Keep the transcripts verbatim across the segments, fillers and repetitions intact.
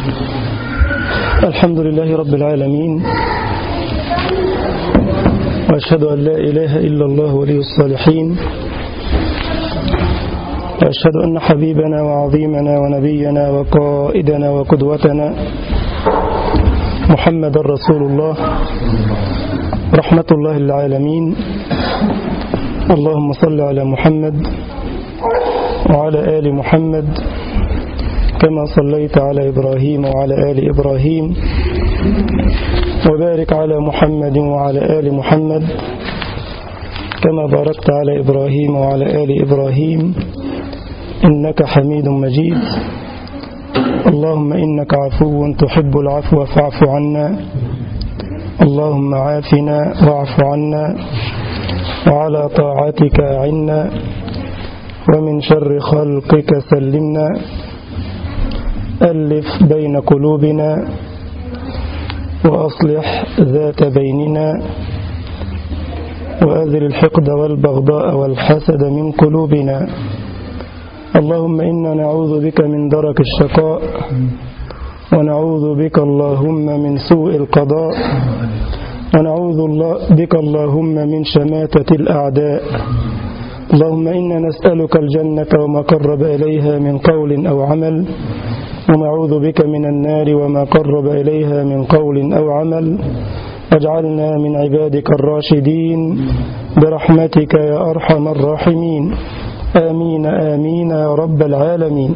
الحمد لله رب العالمين، وأشهد أن لا إله إلا الله ولي الصالحين، وأشهد أن حبيبنا وعظيمنا ونبينا وقائدنا وقدوتنا محمد رسول الله رحمة الله للعالمين. اللهم صل على محمد وعلى آل محمد كما صليت على إبراهيم وعلى آل إبراهيم، وبارك على محمد وعلى آل محمد كما باركت على إبراهيم وعلى آل إبراهيم إنك حميد مجيد. اللهم إنك عفو تحب العفو فاعف عنا، اللهم عافنا واعف عنا، وعلى طاعتك أعنا، ومن شر خلقك سلمنا. ألف بين قلوبنا وأصلح ذات بيننا، وأذل الحقد والبغضاء والحسد من قلوبنا. اللهم إنا نعوذ بك من درك الشقاء، ونعوذ بك اللهم من سوء القضاء، ونعوذ بك اللهم من شماتة الأعداء. اللهم إنا نسألك الجنة وما قرب إليها من قول أو عمل، ونعوذ بك من النار وما قرب إليها من قول أو عمل. واجعلنا من عبادك الراشدين برحمتك يا أرحم الراحمين. آمين آمين يا رب العالمين.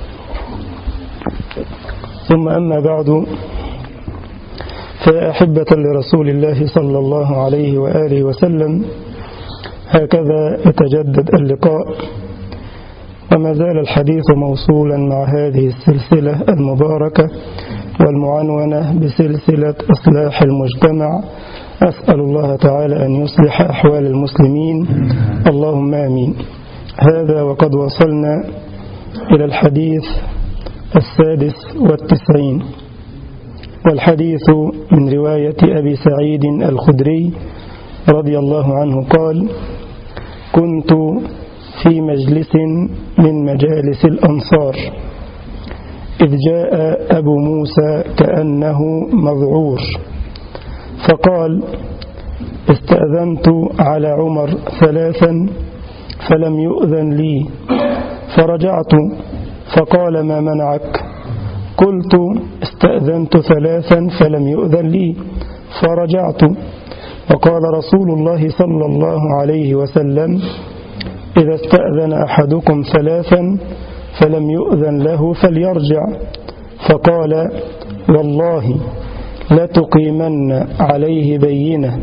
ثم أما بعد، فيا أحبة لرسول الله صلى الله عليه وآله وسلم، هكذا يتجدد اللقاء، وما زال الحديث موصولا مع هذه السلسلة المباركة والمعنونة بسلسلة إصلاح المجتمع. أسأل الله تعالى أن يصلح أحوال المسلمين، اللهم آمين. هذا وقد وصلنا إلى الحديث السادس والتسعين، والحديث من رواية أبي سعيد الخدري رضي الله عنه قال: كنت في مجلس من مجالس الأنصار إذ جاء أبو موسى كأنه مذعور، فقال: استأذنت على عمر ثلاثا فلم يؤذن لي، فرجعت فقال: ما منعك؟ قلت: استأذنت ثلاثا فلم يؤذن لي، فرجعت. وقال رسول الله صلى الله عليه وسلم: إذا استأذن أحدكم ثلاثا فلم يؤذن له فليرجع. فقال: والله لتقيمن عليه بينة،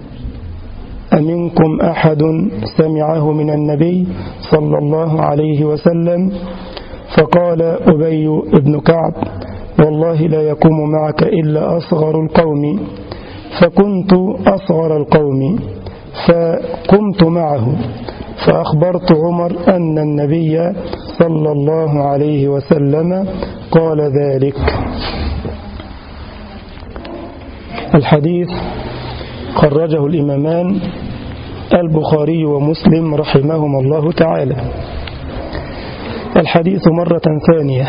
أمنكم أحد سمعه من النبي صلى الله عليه وسلم؟ فقال أبي بن كعب: والله لا يقوم معك إلا أصغر القوم. فكنت أصغر القوم فقمت معه، فأخبرت عمر أن النبي صلى الله عليه وسلم قال ذلك. الحديث خرجه الإمامان البخاري ومسلم رحمهما الله تعالى. الحديث مرة ثانية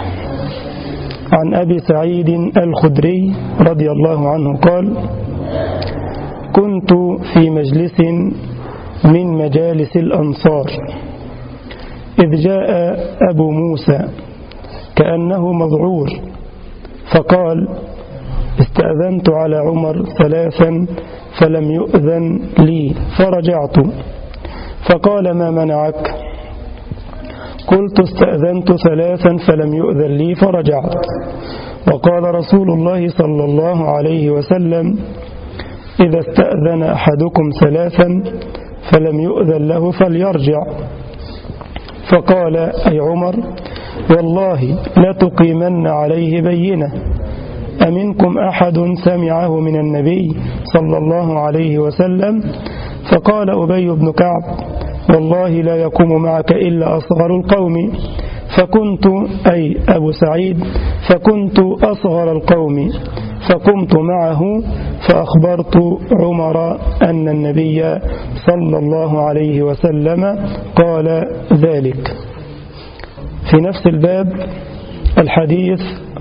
عن أبي سعيد الخدري رضي الله عنه قال: كنت في مجلس من مجالس الأنصار إذ جاء أبو موسى كأنه مذعور، فقال: استأذنت على عمر ثلاثا فلم يؤذن لي، فرجعت. فقال: ما منعك؟ قلت: استأذنت ثلاثا فلم يؤذن لي، فرجعت. وقال رسول الله صلى الله عليه وسلم: إذا استأذن أحدكم ثلاثا فلم يؤذن له فليرجع. فقال أي عمر: والله لتقيمن عليه بينة، أمنكم أحد سمعه من النبي صلى الله عليه وسلم؟ فقال أبي بن كعب: والله لا يقوم معك إلا أصغر القوم. فكنت أي أبو سعيد فكنت أصغر القوم فقمت معه فأخبرت عمر أن النبي صلى الله عليه وسلم قال ذلك. في نفس الباب الحديث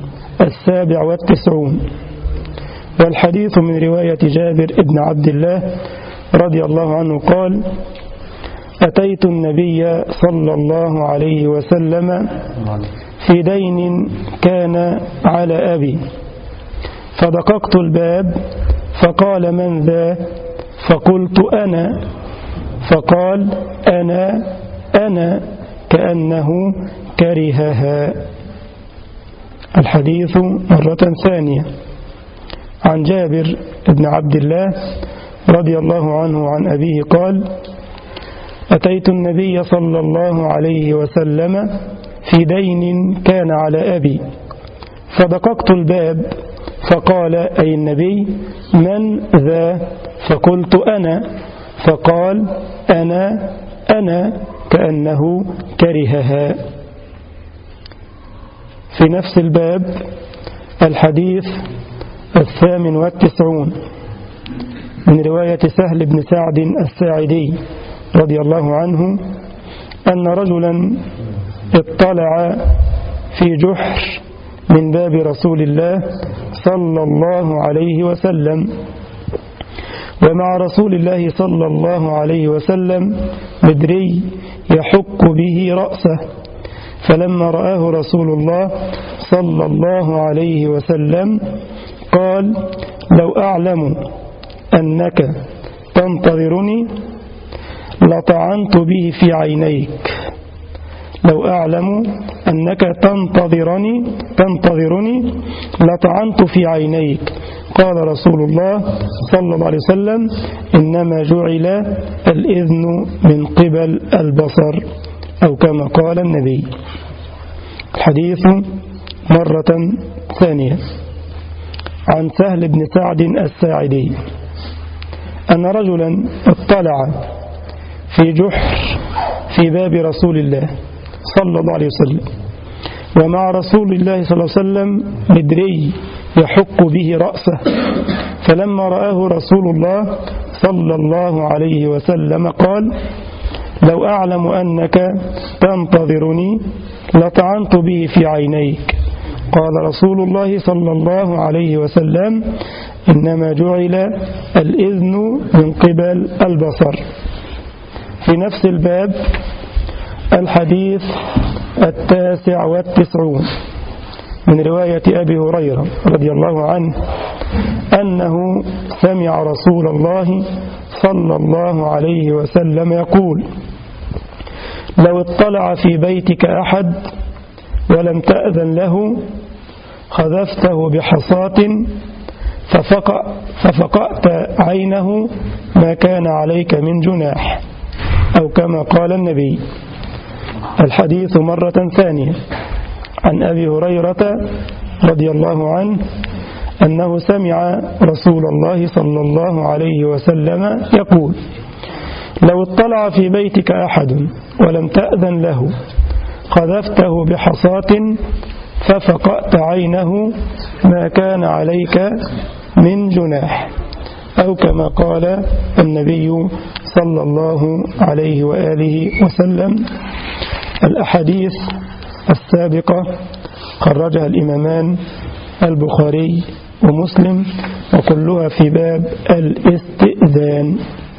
السابع والتسعون، والحديث من رواية جابر بن عبد الله رضي الله عنه قال: أتيت النبي صلى الله عليه وسلم في دين كان على أبي، فدققت الباب فقال: من ذا؟ فقلت: أنا. فقال: أنا أنا كأنه كرهها. الحديث مرة ثانية عن جابر بن عبد الله رضي الله عنه عن أبيه قال: أتيت النبي صلى الله عليه وسلم في دين كان على أبي، فدققت الباب فقال: أي النبي، من ذا؟ فقلت: أنا. فقال: أنا أنا كأنه كرهها. في نفس الباب الحديث الثامن والتسعون من رواية سهل بن سعد الساعدي رضي الله عنه أن رجلا اطلع في جحر من باب رسول الله صلى الله عليه وسلم، ومع رسول الله صلى الله عليه وسلم بدري يحك به رأسه، فلما رآه رسول الله صلى الله عليه وسلم قال: لو أعلم أنك تنتظرني لطعنت به في عينيك. لو أعلم أنك تنتظرني تنتظرني لطعنت في عينيك. قال رسول الله صلى الله عليه وسلم: إنما جعل الإذن من قبل البصر، أو كما قال النبي. الحديث مرة ثانية عن سهل بن سعد الساعدي أن رجلا اطلع في جحر في باب رسول الله صلى الله عليه وسلم، ومع رسول الله صلى الله عليه وسلم بدري يحك به رأسه، فلما رآه رسول الله صلى الله عليه وسلم قال: لو أعلم أنك تنتظرني لطعنت به في عينيك. قال رسول الله صلى الله عليه وسلم: إنما جعل الإذن من قبل البصر. في نفس الباب الحديث التاسع والتسعون من رواية أبي هريرة رضي الله عنه أنه سمع رسول الله صلى الله عليه وسلم يقول: لو اطلع في بيتك أحد ولم تأذن له خذفته بحصاة ففقأ ففقأت عينه ما كان عليك من جناح، أو كما قال النبي. الحديث مرة ثانية عن أبي هريرة رضي الله عنه أنه سمع رسول الله صلى الله عليه وسلم يقول: لو اطلع في بيتك أحد ولم تأذن له خذفته بحصاة ففقأت عينه ما كان عليك من جناح، أو كما قال النبي صلى الله عليه وآله وسلم. الأحاديث السابقة خرجها الإمامان البخاري ومسلم، وكلها في باب الاستئذان.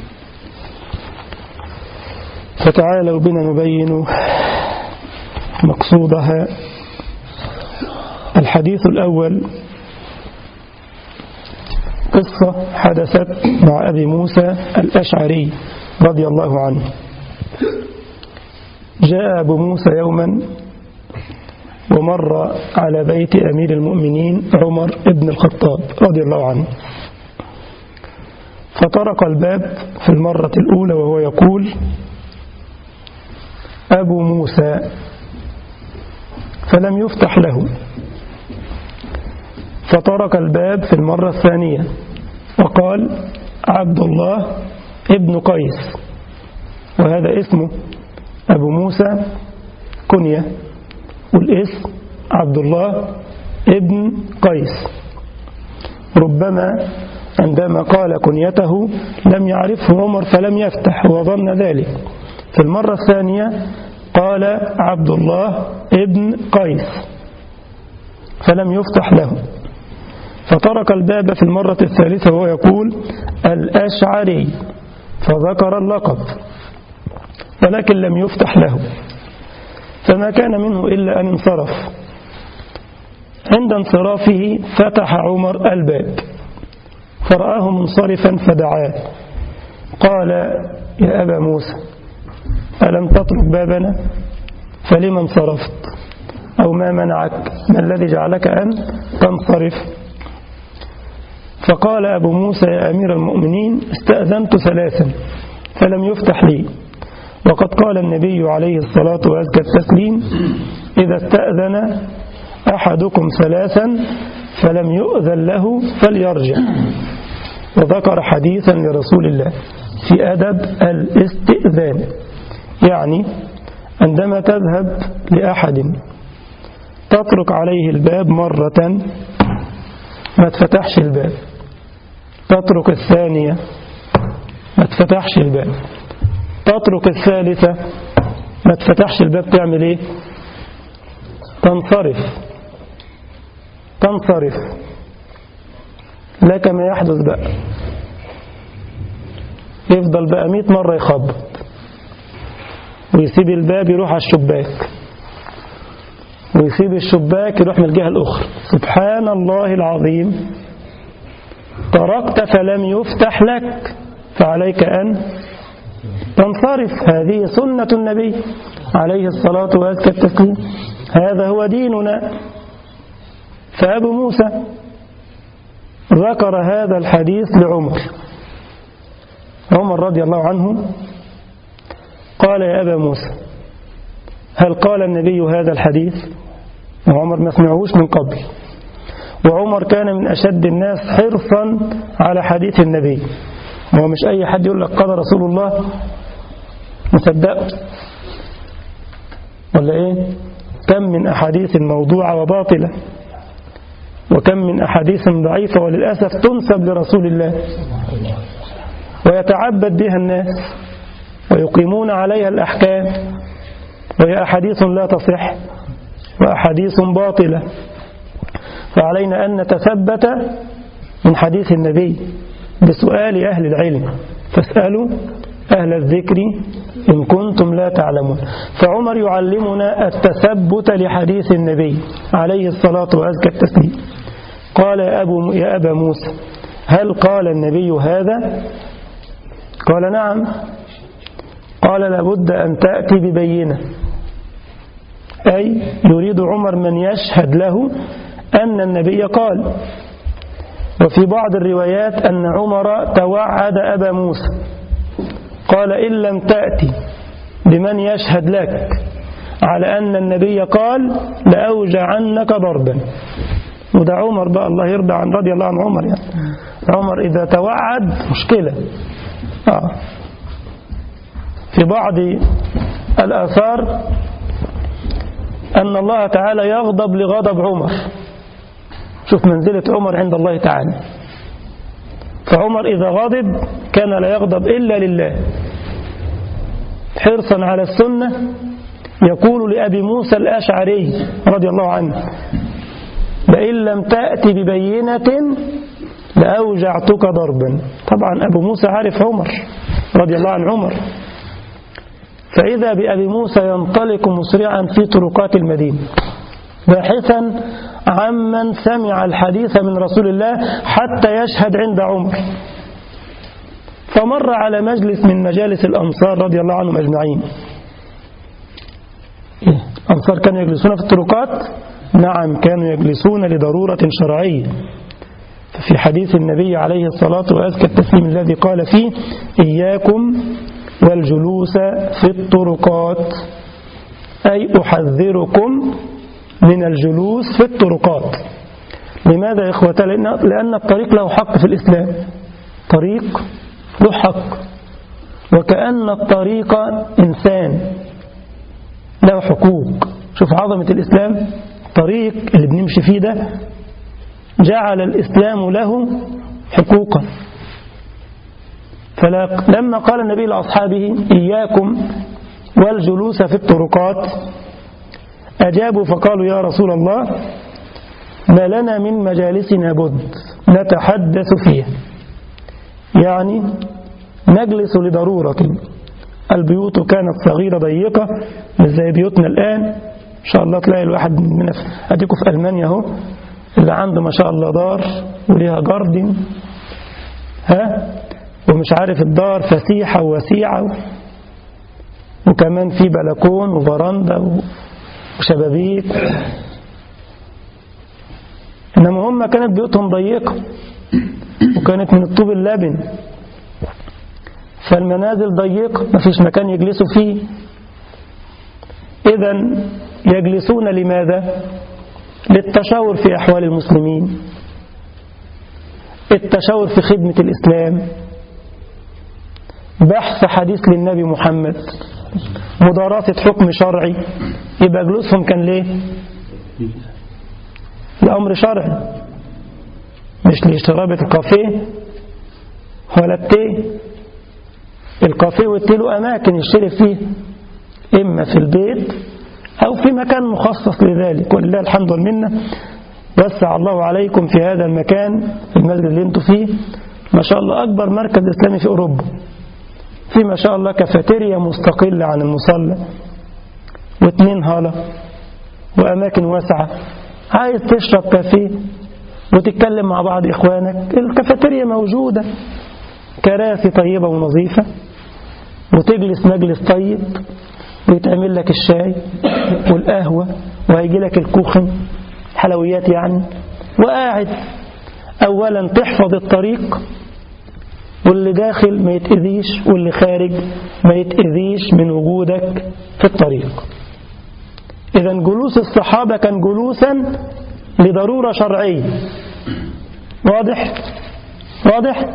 فتعالوا بنا نبين مقصودها. الحديث الأول قصة حدثت مع أبي موسى الأشعري رضي الله عنه. جاء أبو موسى يوما ومر على بيت أمير المؤمنين عمر بن الخطاب رضي الله عنه، فطرق الباب في المرة الأولى وهو يقول: أبو موسى، فلم يفتح له. فطرق الباب في المرة الثانية وقال: عبد الله ابن قيس، وهذا اسمه. أبو موسى كنية، والاسم عبد الله ابن قيس. ربما عندما قال كنيته لم يعرفه عمر فلم يفتح وظن ذلك. في المرة الثانية قال: عبد الله ابن قيس، فلم يفتح له، فطرق الباب في المرة الثالثة وهو يقول الأشعري، فذكر اللقب ولكن لم يفتح له، فما كان منه إلا أن انصرف. عند انصرافه فتح عمر الباب فرآه منصرفا فدعاه قال يا أبا موسى ألم تترك بابنا؟ فلما انصرفت؟ أو ما منعك؟ ما الذي جعلك أن تنصرف؟ فقال أبو موسى يا أمير المؤمنين استأذنت ثلاثا فلم يفتح لي، وقد قال النبي عليه الصلاة وأزكى التسليم إذا استأذن أحدكم ثلاثا فلم يؤذن له فليرجع. وذكر حديثا لرسول الله في أدب الاستئذان، يعني عندما تذهب لأحد تطرق عليه الباب مرة ما تفتحش الباب، تطرق الثانية ما تفتحش الباب، تطرق الثالثة ما تفتحش الباب، تعمل ايه؟ تنصرف تنصرف لك ما يحدث بقى، يفضل بقى مئة مرة يخبط ويسيب الباب يروح على الشباك، ويسيب الشباك يروح من الجهة الأخرى. سبحان الله العظيم، طرقت فلم يفتح لك فعليك أن تنصرف. هذه سنة النبي عليه الصلاة وأزكى التسليم، هذا هو ديننا. فأبو موسى ذكر هذا الحديث لعمر، عمر رضي الله عنه قال يا أبا موسى هل قال النبي هذا الحديث؟ وعمر ما سمعوش من قبل، وعمر كان من أشد الناس حرصا على حديث النبي، هو مش أي حد يقول لك قال رسول الله مصدقه ولا إيه؟ كم من أحاديث موضوعة وباطلة، وكم من أحاديث ضعيفة وللأسف تنسب لرسول الله ويتعبد بها الناس ويقيمون عليها الأحكام، وهي أحاديث لا تصح وأحاديث باطلة. فعلينا أن نتثبت من حديث النبي بسؤال أهل العلم، فاسألوا أهل الذكر إن كنتم لا تعلمون. فعمر يعلمنا التثبت لحديث النبي عليه الصلاة وأزكى التسليم. قال يا, أبو يا أبا موسى هل قال النبي هذا؟ قال نعم. قال لابد أن تأتي ببينة، أي يريد عمر من يشهد له أن النبي قال. وفي بعض الروايات أن عمر توعد أبا موسى قال إن لم تأتي بمن يشهد لك على أن النبي قال لأوجعنك ضربا. وده عمر بقى الله يرضى عن رضي الله عن عمر، يعني عمر إذا توعد مشكلة. آه. في بعض الآثار أن الله تعالى يغضب لغضب عمر، شوف منزلة عمر عند الله تعالى. فعمر إذا غضب كان لا يغضب إلا لله، حرصا على السنة يقول لأبي موسى الأشعري رضي الله عنه لئن لم تأتي ببينة لأوجعتك ضربا. طبعا أبو موسى عارف عمر رضي الله عن عمر، فإذا بأبي موسى ينطلق مسرعا في طرقات المدينة باحثا عمن سمع الحديث من رسول الله حتى يشهد عند عمر. فمر على مجلس من مجالس الأنصار رضي الله عنهم أجمعين. الأنصار كانوا يجلسون في الطرقات؟ نعم، كانوا يجلسون لضرورة شرعية. في حديث النبي عليه الصلاة وأزكى التسليم الذي قال فيه إياكم والجلوس في الطرقات، أي أحذركم من الجلوس في الطرقات. لماذا يا إخوة؟ لأن الطريق له حق في الإسلام، طريق له حق، وكأن الطريق إنسان له حقوق. شوف عظمة الإسلام، طريق اللي بنمشي فيه ده جعل الإسلام له حقوقا. فلما قال النبي لأصحابه إياكم والجلوس في الطرقات أجابوا فقالوا يا رسول الله ما لنا من مجالسنا بد نتحدث فيها، يعني نجلس لضرورة. البيوت كانت صغيرة ضيقة مش زي بيوتنا الآن. إن شاء الله تلاقي الواحد من أديكم في ألمانيا اهو اللي عنده ما شاء الله دار وليها جاردن، ها، ومش عارف الدار فسيحة ووسيعة، وكمان في بلكون وفرندا وشبابيك. إنما هم كانت بيوتهم ضيقة وكانت من الطوب اللبن، فالمنازل ضيقة مفيش مكان يجلسوا فيه. إذن يجلسون لماذا؟ للتشاور في أحوال المسلمين، التشاور في خدمة الإسلام، بحث حديث للنبي محمد، مدارسة حكم شرعي. يبقى جلوسهم كان ليه؟ الأمر شرعي، مش لشرابة الكافيه ولا التيه. الكافيه والتيه له أماكن يشتري فيه، إما في البيت أو في مكان مخصص لذلك، ولله الحمد والمنة. وسع الله عليكم في هذا المكان، في المسجد اللي انتم فيه ما شاء الله أكبر مركز إسلامي في أوروبا، في ما شاء الله كافيتيريا مستقلة عن المصلى واثنين هالة وأماكن واسعة. عايز تشرب كافيه وتتكلم مع بعض إخوانك، الكافيتيريا موجودة، كراسي طيبة ونظيفة، وتجلس مجلس طيب، ويتعمل لك الشاي والقهوة، وهيجي لك الكوخن حلويات يعني، وقاعد. أولا تحفظ الطريق، واللي داخل ما يتأذيش واللي خارج ما يتأذيش من وجودك في الطريق. إذن جلوس الصحابة كان جلوسا لضرورة شرعية. واضح؟ واضح؟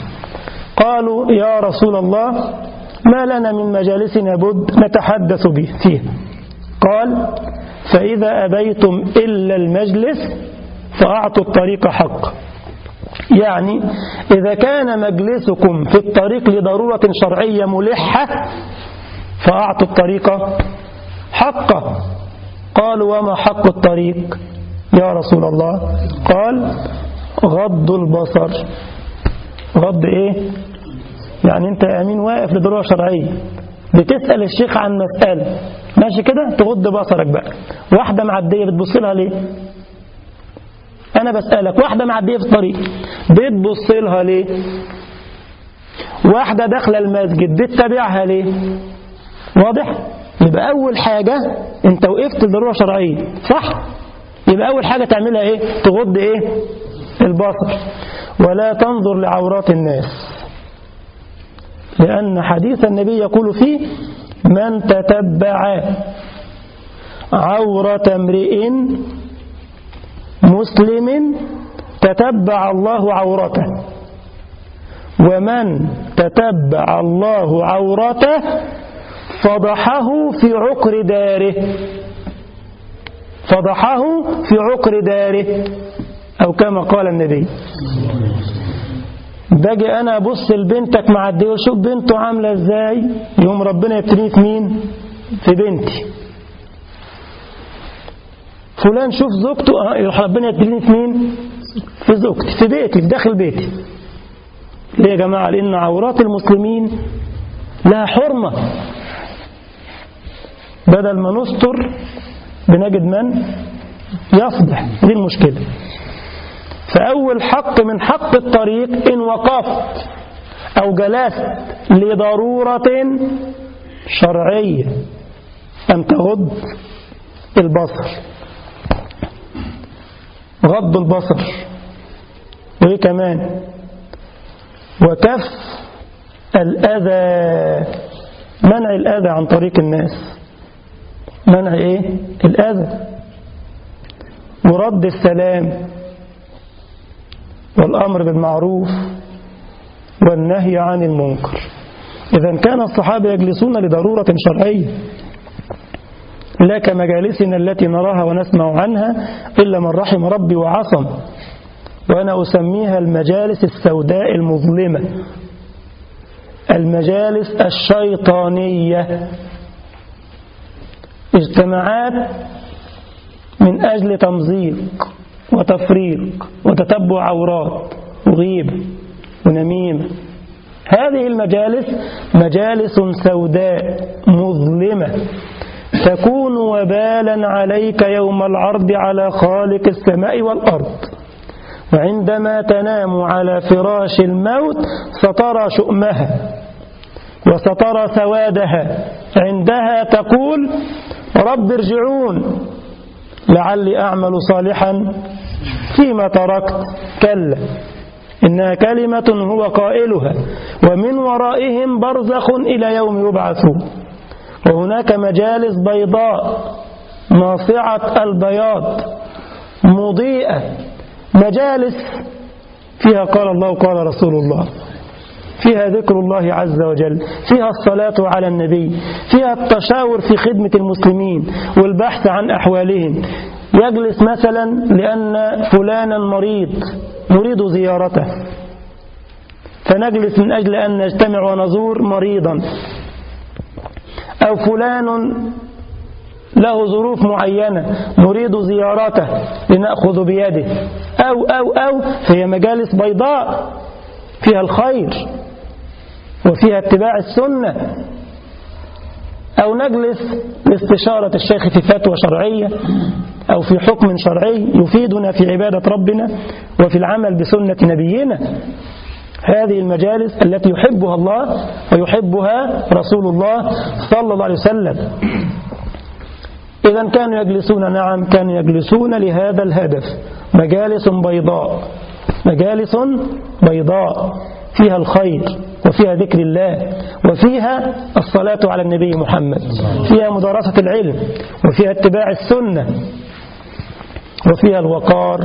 قالوا يا رسول الله ما لنا من مجالسنا بد نتحدث به فيه. قال فإذا أبيتم إلا المجلس فأعطوا الطريق حقه. يعني إذا كان مجلسكم في الطريق لضرورة شرعية ملحة فأعطوا الطريق حقه. قالوا وما حق الطريق يا رسول الله؟ قال غض البصر. غض إيه؟ يعني أنت يا أمين واقف لضرورة شرعية، بتسأل الشيخ عن مسألة، ماشي كده، تغض بصرك بقى. واحدة معدية بتبص لها ليه؟ أنا بسألك، واحدة معدية في الطريق بتبص لها ليه؟ واحدة داخلة المسجد بتتابعها ليه؟ واضح؟ يبقى أول حاجة أنت وقفت لضرورة شرعية، صح؟ يبقى أول حاجة تعملها إيه؟ تغض إيه؟ البصر، ولا تنظر لعورات الناس، لأن حديث النبي يقول فيه من تتبع عورة امرئ مسلم تتبع الله عورته، ومن تتبع الله عورته فضحه في عقر داره. فضحه في عقر داره، أو كما قال النبي. باجي أنا أبص لبنتك معدية وشوف بنته عاملة إزاي، يوم ربنا يبتليني في مين؟ في بنتي. فلان شوف زوجته، ربنا يبتليني في مين؟ في زوجتي، في بيتي، في داخل بيتي. ليه يا جماعة؟ لأن عورات المسلمين لها حرمة. بدل ما نستر بنجد من يفضح، دي المشكلة. فأول حق من حق الطريق إن وقفت أو جلست لضرورة شرعية أن تغض البصر. غض البصر، وإيه كمان؟ وكف الأذى، منع الأذى عن طريق الناس، منع إيه؟ الأذى، ورد السلام، والأمر بالمعروف والنهي عن المنكر. إذا كان الصحابة يجلسون لضرورة شرعية، لا كمجالسنا التي نراها ونسمع عنها إلا من رحم ربي وعصم، وأنا أسميها المجالس السوداء المظلمة، المجالس الشيطانية، اجتماعات من أجل تمزيق وتفريق وتتبع عورات وغيبة ونميمة. هذه المجالس مجالس سوداء مظلمة تكون وبالا عليك يوم العرض على خالق السماء والأرض. وعندما تنام على فراش الموت سترى شؤمها وسترى سوادها، عندها تقول رب ارجعون لعلي أعمل صالحا فيما تركت. كلا إنها كلمة هو قائلها ومن ورائهم برزخ إلى يوم يبعثون. وهناك مجالس بيضاء ناصعة البياض مضيئة، مجالس فيها قال الله قال رسول الله، فيها ذكر الله عز وجل، فيها الصلاة على النبي، فيها التشاور في خدمة المسلمين والبحث عن أحوالهم. يجلس مثلا لأن فلانا مريض نريد زيارته، فنجلس من أجل أن نجتمع ونزور مريضا. أو فلان له ظروف معينة نريد زيارته لنأخذ بيده، أو أو أو فهي مجالس بيضاء فيها الخير وفيها اتباع السنة. أو نجلس لاستشارة الشيخ في فتوى شرعية أو في حكم شرعي يفيدنا في عبادة ربنا وفي العمل بسنة نبينا. هذه المجالس التي يحبها الله ويحبها رسول الله صلى الله عليه وسلم. إذا كانوا يجلسون، نعم كانوا يجلسون لهذا الهدف، مجالس بيضاء، مجالس بيضاء فيها الخير وفيها ذكر الله وفيها الصلاة على النبي محمد، فيها مدارسة العلم وفيها اتباع السنة وفيها الوقار.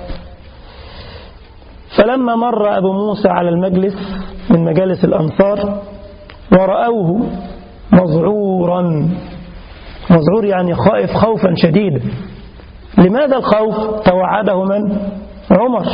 فلما مر أبو موسى على المجلس من مجالس الأنصار ورأوه مذعورا، مذعور يعني خائف خوفا شديدا. لماذا الخوف؟ توعده من؟ عمر.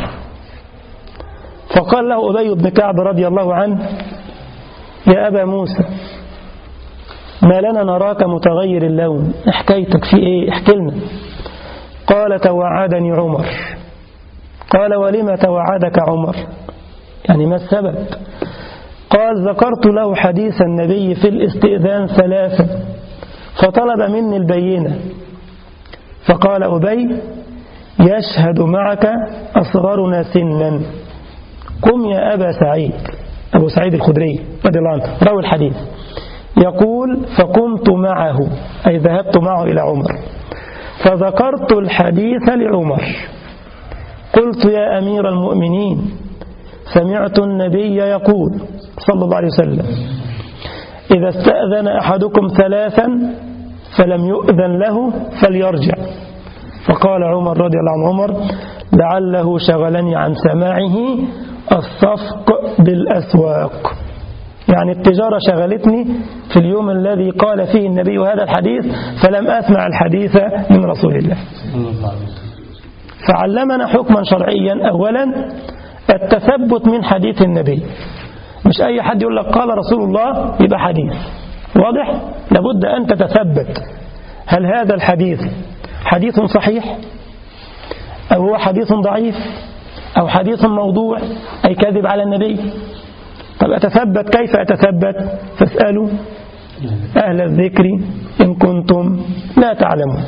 فقال له أبي بن كعب رضي الله عنه يا أبا موسى ما لنا نراك متغير اللون، حكايتك في إيه؟ احكي لنا. قال توعدني عمر. قال ولما توعدك عمر؟ يعني ما السبب؟ قال ذكرت له حديث النبي في الاستئذان ثلاثة فطلب مني البينة، فقال أبي يشهد معك أصغرنا سنا، قم يا أبا سعيد، أبو سعيد الخدري رضي الله عنه روى الحديث، يقول فقمت معه أي ذهبت معه إلى عمر فذكرت الحديث لعمر، قلت يا أمير المؤمنين سمعت النبي يقول صلى الله عليه وسلم إذا استأذن أحدكم ثلاثا فلم يؤذن له فليرجع. فقال عمر رضي الله عنه عمر لعله شغلني عن سماعه الصفق بالأسواق، يعني التجارة شغلتني في اليوم الذي قال فيه النبي هذا الحديث فلم أسمع الحديث من رسول الله. فعلمنا حكما شرعيا أولا التثبت من حديث النبي، مش أي حد يقول لك قال رسول الله يبقى حديث، واضح؟ لابد أن تتثبت هل هذا الحديث حديث صحيح أو هو حديث ضعيف أو حديث موضوع أي كذب على النبي. طب أتثبت كيف أتثبت؟ فاسألوا أهل الذكر إن كنتم لا تعلمون.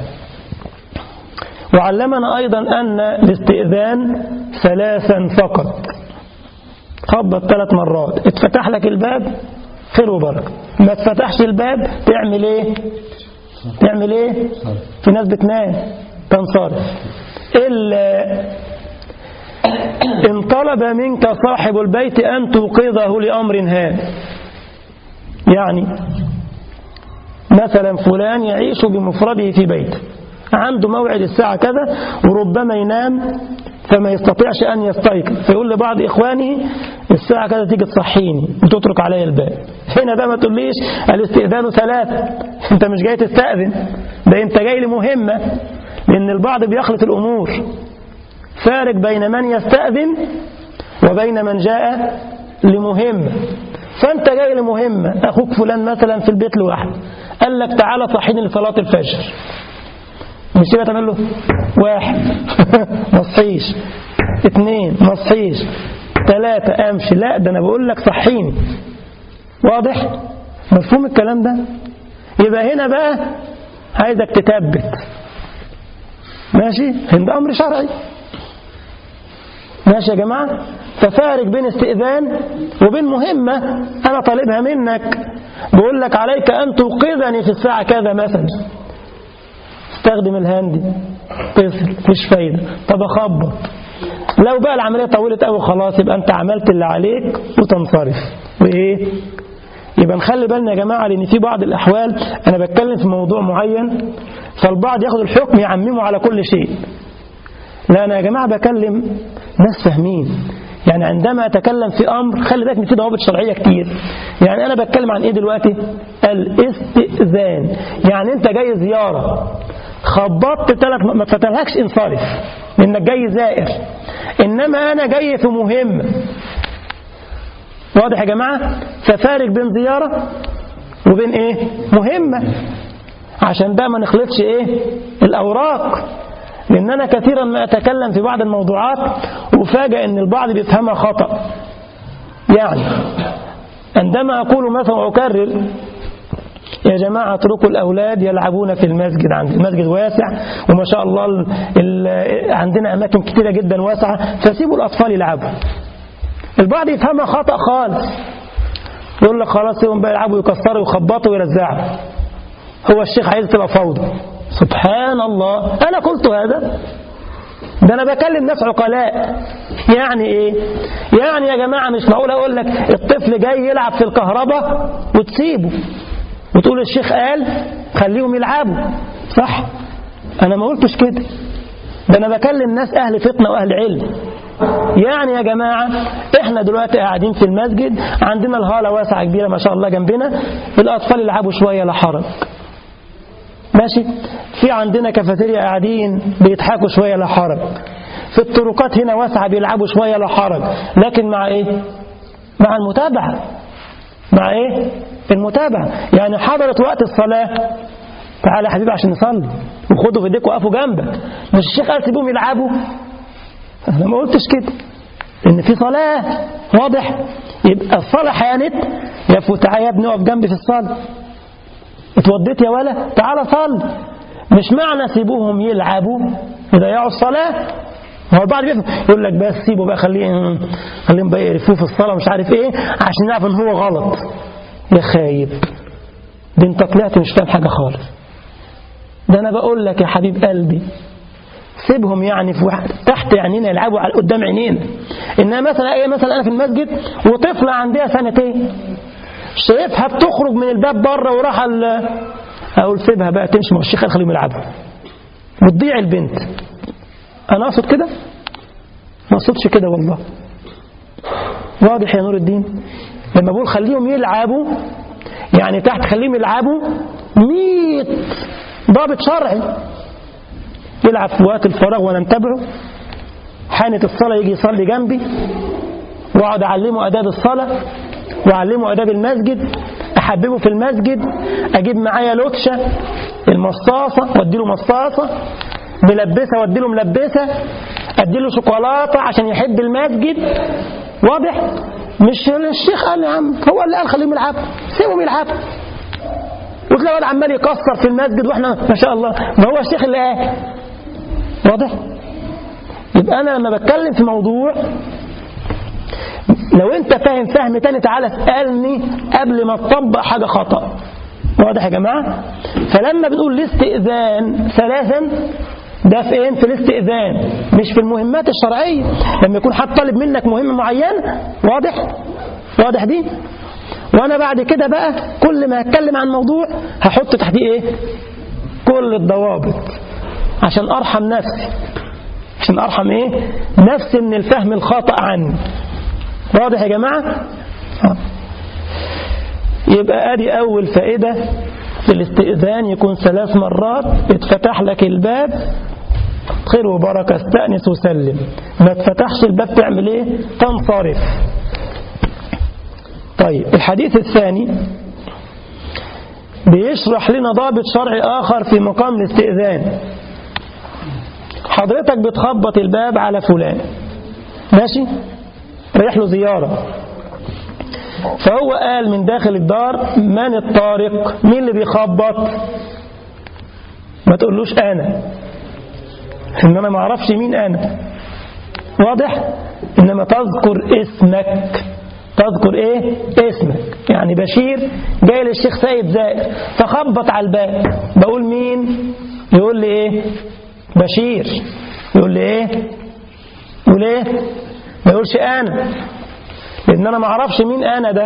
وعلمنا أيضا أن الاستئذان ثلاثا فقط، خبط ثلاث مرات، اتفتح لك الباب خير وبركة، ما اتفتحش الباب تعمل ايه؟ تعمل ايه؟ في ناس بتنام تنصرف. إلا إن طلب منك صاحب البيت أن توقظه لأمر هام، يعني مثلا فلان يعيش بمفرده في بيته، عنده موعد الساعة كذا وربما ينام فما يستطيعش أن يستيقظ، فيقول لبعض إخوانه الساعة كذا تيجي تصحيني وتترك علي الباب. هنا ده ما تقوليش الاستئذان ثلاثة، انت مش جاي تستأذن، ده انت جاي لمهمة، لأن البعض بيخلط الأمور، فارق بين من يستأذن وبين من جاء لمهمة. فأنت جاي لمهمة، أخوك فلان مثلا في البيت لوحده قال لك تعالى صحيني لصلاة الفجر، مش تبقى تعمل له واحد ما صحيش، اثنين ما صحيش، ثلاثة امشي، لا ده انا بقول لك صحيني. واضح؟ مفهوم الكلام ده؟ يبقى هنا بقى عايزك تثبت. ماشي؟ عند امر شرعي. ماشي يا جماعة؟ ففارق بين استئذان وبين مهمة أنا طالبها منك، بقول لك عليك أن توقظني في الساعة كذا مثلا، استخدم الهاندي، تصل مفيش فايدة، طب أخبط. لو بقى العملية طولت أوي خلاص يبقى أنت عملت اللي عليك وتنصرف. وإيه؟ يبقى نخلي بالنا يا جماعة، لأن في بعض الأحوال أنا بتكلم في موضوع معين فالبعض ياخد الحكم يعممه على كل شيء. لا أنا يا جماعة بكلم ناس فاهمين. يعني عندما أتكلم في أمر خلي بالك إن في ضوابط شرعية كتير. يعني أنا بتكلم عن إيه دلوقتي؟ الاستئذان. يعني أنت جاي زيارة خبطت ثلاث ما تفتلهكش انصرف لأنك جاي زائر، إنما أنا جاي في مهمة. واضح يا جماعة؟ ففارق بين زيارة وبين إيه؟ مهمة، عشان بقى ما نخلطش إيه؟ الأوراق. لأن أنا كثيرا ما أتكلم في بعض الموضوعات وفاجأ أن البعض بيفهمها خطأ. يعني عندما أقول مثلا وأكرر يا جماعة اتركوا الأولاد يلعبون في المسجد، عند المسجد واسع وما شاء الله ال ال عندنا أماكن كثيرة جدا واسعة، فسيبوا الأطفال يلعبوا. البعض يفهمها خطأ خالص، يقول لك خلاص سيبهم بقى يلعبوا يكسروا ويخبطوا ويرزعوا، هو الشيخ عايز تبقى فوضى. سبحان الله، أنا قلت هذا؟ ده أنا بكلم ناس عقلاء. يعني إيه؟ يعني يا جماعة مش معقول أقول لك الطفل جاي يلعب في الكهرباء وتسيبه وتقول الشيخ قال خليهم يلعبوا، صح؟ أنا ما قلتش كده، ده أنا بكلم ناس أهل فطنة وأهل علم. يعني يا جماعة إحنا دلوقتي قاعدين في المسجد، عندنا الهالة واسعة كبيرة ما شاء الله جنبنا، الأطفال يلعبوا شوية لا حرج، ماشي. في عندنا كافيتيريا قاعدين بيضحكوا شوية لا حرج، في الطرقات هنا واسعة بيلعبوا شوية لا حرج، لكن مع إيه؟ مع المتابعة. مع إيه؟ المتابعة. يعني حضرت وقت الصلاة، تعالى يا حبيبي عشان نصلي، وخدوا في ايديك وقفوا جنبك. مش الشيخ قال سيبوهم يلعبوا؟ أنا ما قلتش كده، إن في صلاة. واضح؟ يبقى الصلاة حيانت يا فتاة يا ابني اقف جنبي في الصلاة. اتوضيت يا ولا تعالى صل. مش معنى سيبوهم يلعبوا يضيعوا الصلاة. هو البعض بيفهم يقول لك بس سيبوا بقى خليه خليهم بقى يعرفوه في الصلاة مش عارف ايه عشان نعرف ان هو غلط. يا خايب، ده انت طلعت مش فاهم حاجة خالص. ده انا بقول لك يا حبيب قلبي سيبهم يعني في واحد تحت عينينا يلعبوا على قدام عينينا. انما مثلا ايه، مثلا انا في المسجد وطفلة عندها سنتين شايفها بتخرج من الباب بره وراح اقول سيبها بقى تمشي مع الشيخ خليهم يلعبوا وتضيع البنت. انا اقصد كده؟ ما اقصدش كده والله. واضح يا نور الدين؟ لما بقول خليهم يلعبوا يعني تحت خليهم يلعبوا مية ضابط شرعي. يلعب في وقت الفراغ وانا انتبهه، حانت الصلاة يجي يصلي جنبي واقعد اعلمه اداب الصلاة واعلمه اداب المسجد، احببه في المسجد، اجيب معايا لوتشة المصاصة واديله مصاصة، ملبسة واديله ملبسة، اديله شوكولاتة عشان يحب المسجد. واضح؟ مش الشيخ قال يا عم، هو اللي قال خليهم يلعبوا، سيبهم يلعبوا. وتلاقي واحد عمال يكسر في المسجد واحنا ما شاء الله، ما هو الشيخ اللي قال. واضح؟ يبقى انا لما بتكلم في موضوع لو انت فاهم فهم تاني تعالى اسألني قبل ما تطبق حاجة خطأ. واضح يا جماعة؟ فلما بنقول الاستئذان ثلاثا ده في ايه؟ في الاستئذان مش في المهمات الشرعية. لما يكون حد طالب منك مهمة معينة. واضح؟ واضح دي؟ وانا بعد كده بقى كل ما هتكلم عن موضوع هحط تحتيه ايه؟ كل الضوابط عشان ارحم نفسي، عشان ارحم ايه؟ نفسي من الفهم الخاطئ عني. واضح يا جماعة؟ يبقى ادي اول فائدة في الاستئذان، يكون ثلاث مرات اتفتح لك الباب خير وبركة، استأنس وسلم. ما اتفتحش الباب تعمل ايه؟ تنصرف. طيب الحديث الثاني بيشرح لنا ضابط شرعي آخر في مقام الاستئذان. حضرتك بتخبط الباب على فلان ماشي، رايح له زيارة، فهو قال من داخل الدار من الطارق، مين اللي بيخبط؟ ما تقولوش أنا، إن أنا ما أعرفش مين أنا، واضح؟ إنما تذكر اسمك، تذكر إيه؟ اسمك. يعني بشير جاي للشيخ سيد زائر فخبط على الباب، بقول مين؟ يقول لي إيه؟ بشير. يقول لي إيه؟ يقول إيه؟ ما يقولش أنا، لأن أنا ما أعرفش مين أنا ده.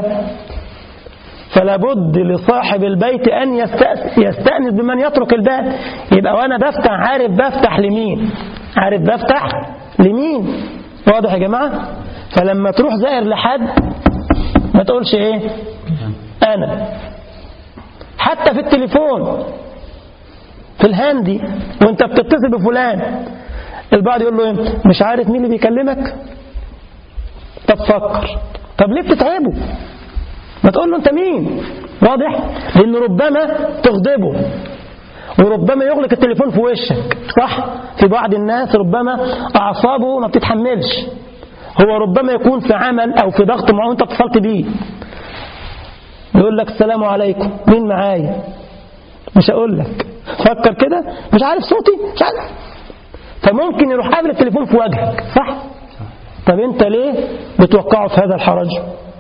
فلا بد لصاحب البيت أن يستأنس بمن يترك الباب. يبقى وأنا بفتح عارف بفتح لمين، عارف بفتح لمين، واضح يا جماعة؟ فلما تروح زائر لحد ما تقولش إيه أنا. حتى في التليفون في الهاندي وانت بتتصل بفلان، البعض يقول له إيه؟ مش عارف مين اللي بيكلمك؟ طب فكر، طب ليه بتتعبه؟ ما تقول له انت مين، واضح؟ لأن ربما تغضبه وربما يغلق التليفون في وشك، صح؟ في بعض الناس ربما أعصابه ما بتتحملش، هو ربما يكون في عمل أو في ضغط معه وانت اتصلت بيه، يقول لك السلام عليكم، مين معايا؟ مش هقول لك، فكر كده، مش عارف صوتي، مش عارف، فممكن يروح قابل التليفون في وجهك، صح؟ طب انت ليه بتوقعه في هذا الحرج؟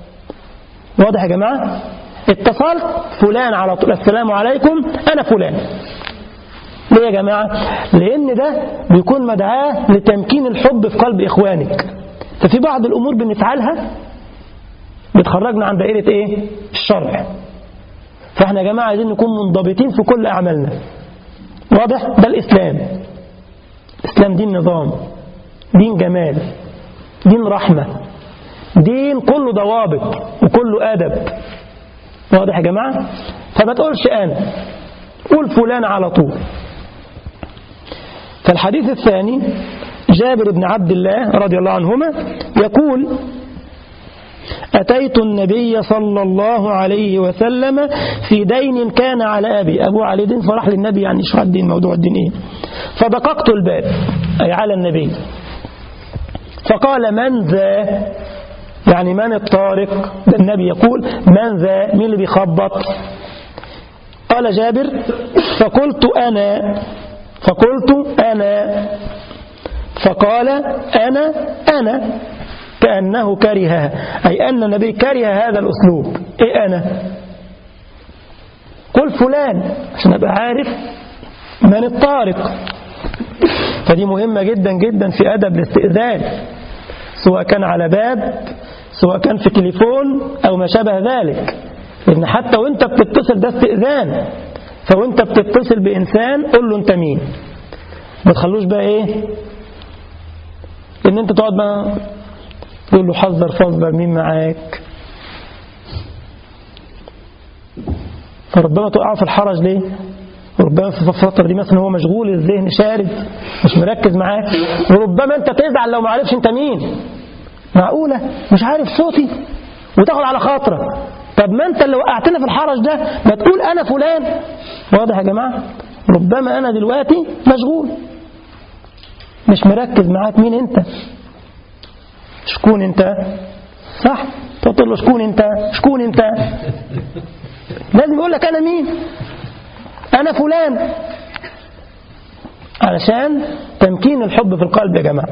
واضح يا جماعة؟ اتصلت فلان على طول، السلام عليكم أنا فلان. ليه يا جماعة؟ لأن ده بيكون مدعاة لتمكين الحب في قلب إخوانك. ففي بعض الأمور بنفعلها بتخرجنا عن دائرة إيه؟ الشرع. فإحنا يا جماعة عايزين نكون منضبطين في كل أعمالنا، واضح؟ ده الإسلام. الإسلام دين نظام، دين جمال، دين رحمة، دين كله ضوابط وكله أدب، واضح يا جماعة؟ فما تقولش أنا، قول فلان على طول. فالحديث الثاني جابر بن عبد الله رضي الله عنهما يقول أتيت النبي صلى الله عليه وسلم في دين كان على أبي، أبو علي دين، فرح للنبي يعني شو الدين، موضوع الدين إيه؟ فدققت الباب أي على النبي، فقال من ذا، يعني من الطارق؟ ده النبي يقول من ذا، مين اللي بيخبط؟ قال جابر فقلت أنا، فقلت أنا، فقال أنا أنا، كأنه كرهها، أي أن النبي كره هذا الأسلوب. إيه أنا؟ قل فلان عشان أبقى عارف من الطارق. فدي مهمة جدا جدا في أدب الاستئذان، سواء كان على باب، سواء كان في تليفون أو ما شابه ذلك، لأن حتى وانت بتتصل ده استئذان. فوانت بتتصل بإنسان قل له انت مين، ما تخلوش بقى ايه ان انت تقعد بقى تقول له حذر فاصبر مين معاك، فربما تقع في الحرج. ليه؟ وربما في الفترة دي مثلا هو مشغول، الذهن شارد مش مركز معاك، وربما انت تزعل لو ما عرفش انت مين. معقولة مش عارف صوتي وتاخد على خاطرك؟ طب ما انت اللي وقعتنا في الحرج ده، ما تقول انا فلان. واضح يا جماعة؟ ربما انا دلوقتي مشغول مش مركز معاك مين انت، شكون انت، صح؟ تقول له شكون انت، شكون انت، لازم يقول لك انا مين، انا فلان، علشان تمكين الحب في القلب يا جماعة.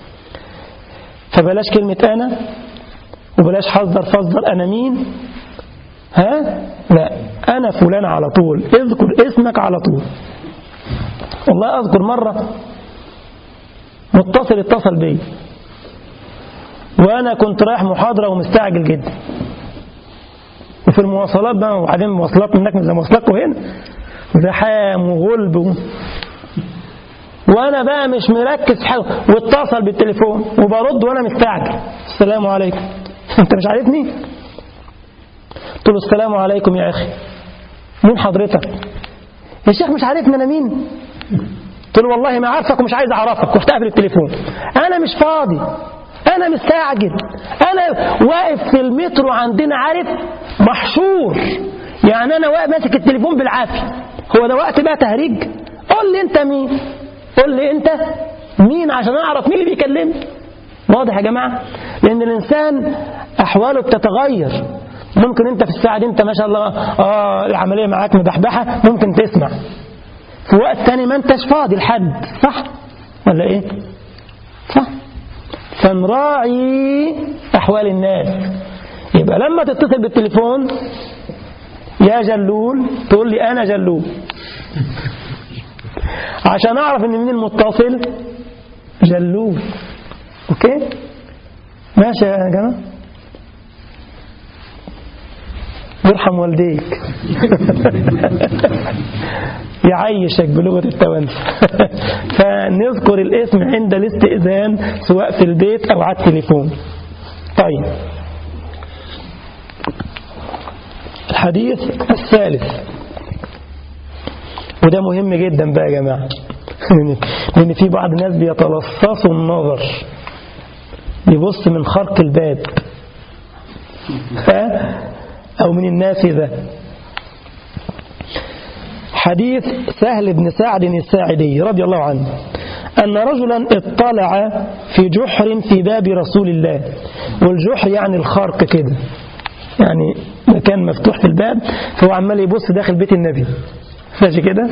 فبلاش كلمة أنا، وبلاش حذر فذر أنا مين، ها؟ لا، أنا فلان على طول، اذكر اسمك على طول. والله أذكر مرة متصل اتصل بي وأنا كنت رايح محاضرة ومستعجل جدا، وفي المواصلات بقى، وبعدين مواصلات منك زي مواصلاتكم هنا، زحام وغلب و... وانا بقى مش مركز حاجه، واتصل بالتليفون وبرد وانا مستعجل، السلام عليكم. انت مش عارفني؟ قلت له السلام عليكم يا اخي، مين حضرتك؟ يا شيخ مش عارفني انا مين؟ قلت له والله ما عارفك ومش عايز اعرفك، ورحت قافل التليفون. انا مش فاضي، انا مستعجل، انا واقف في المترو عندنا، عارف، محشور، يعني انا واقف ماسك التليفون بالعافيه. هو ده وقت بقى تهريج؟ قول لي انت مين، قول لي انت مين عشان أعرف مين اللي بيكلمني. واضح يا جماعة؟ لأن الإنسان أحواله بتتغير. ممكن أنت في الساعة دي أنت ما شاء الله آه العملية معاك مبحبحة، ممكن تسمع في وقت تاني ما أنتش فاضي لحد، صح ولا إيه؟ صح. فنراعي أحوال الناس. يبقى لما تتصل بالتليفون يا جلول تقول لي أنا جلول، عشان أعرف إن مين المتصل جلول. أوكي ماشي يا جماعة؟ يرحم والديك يعيشك بلغة التوانسة. فنذكر الاسم عند الاستئذان سواء في البيت أو على التليفون. طيب الحديث الثالث، وده مهم جدا بقى يا جماعة، لأن في بعض الناس بيتلصصوا النظر، يبص من خرق الباب أو من النافذة. حديث سهل بن سعد الساعدي رضي الله عنه أن رجلا اطلع في جحر في باب رسول الله، والجحر يعني الخرق كده، يعني مكان مفتوح في الباب، فهو عمال يبص داخل بيت النبي ماشي كده.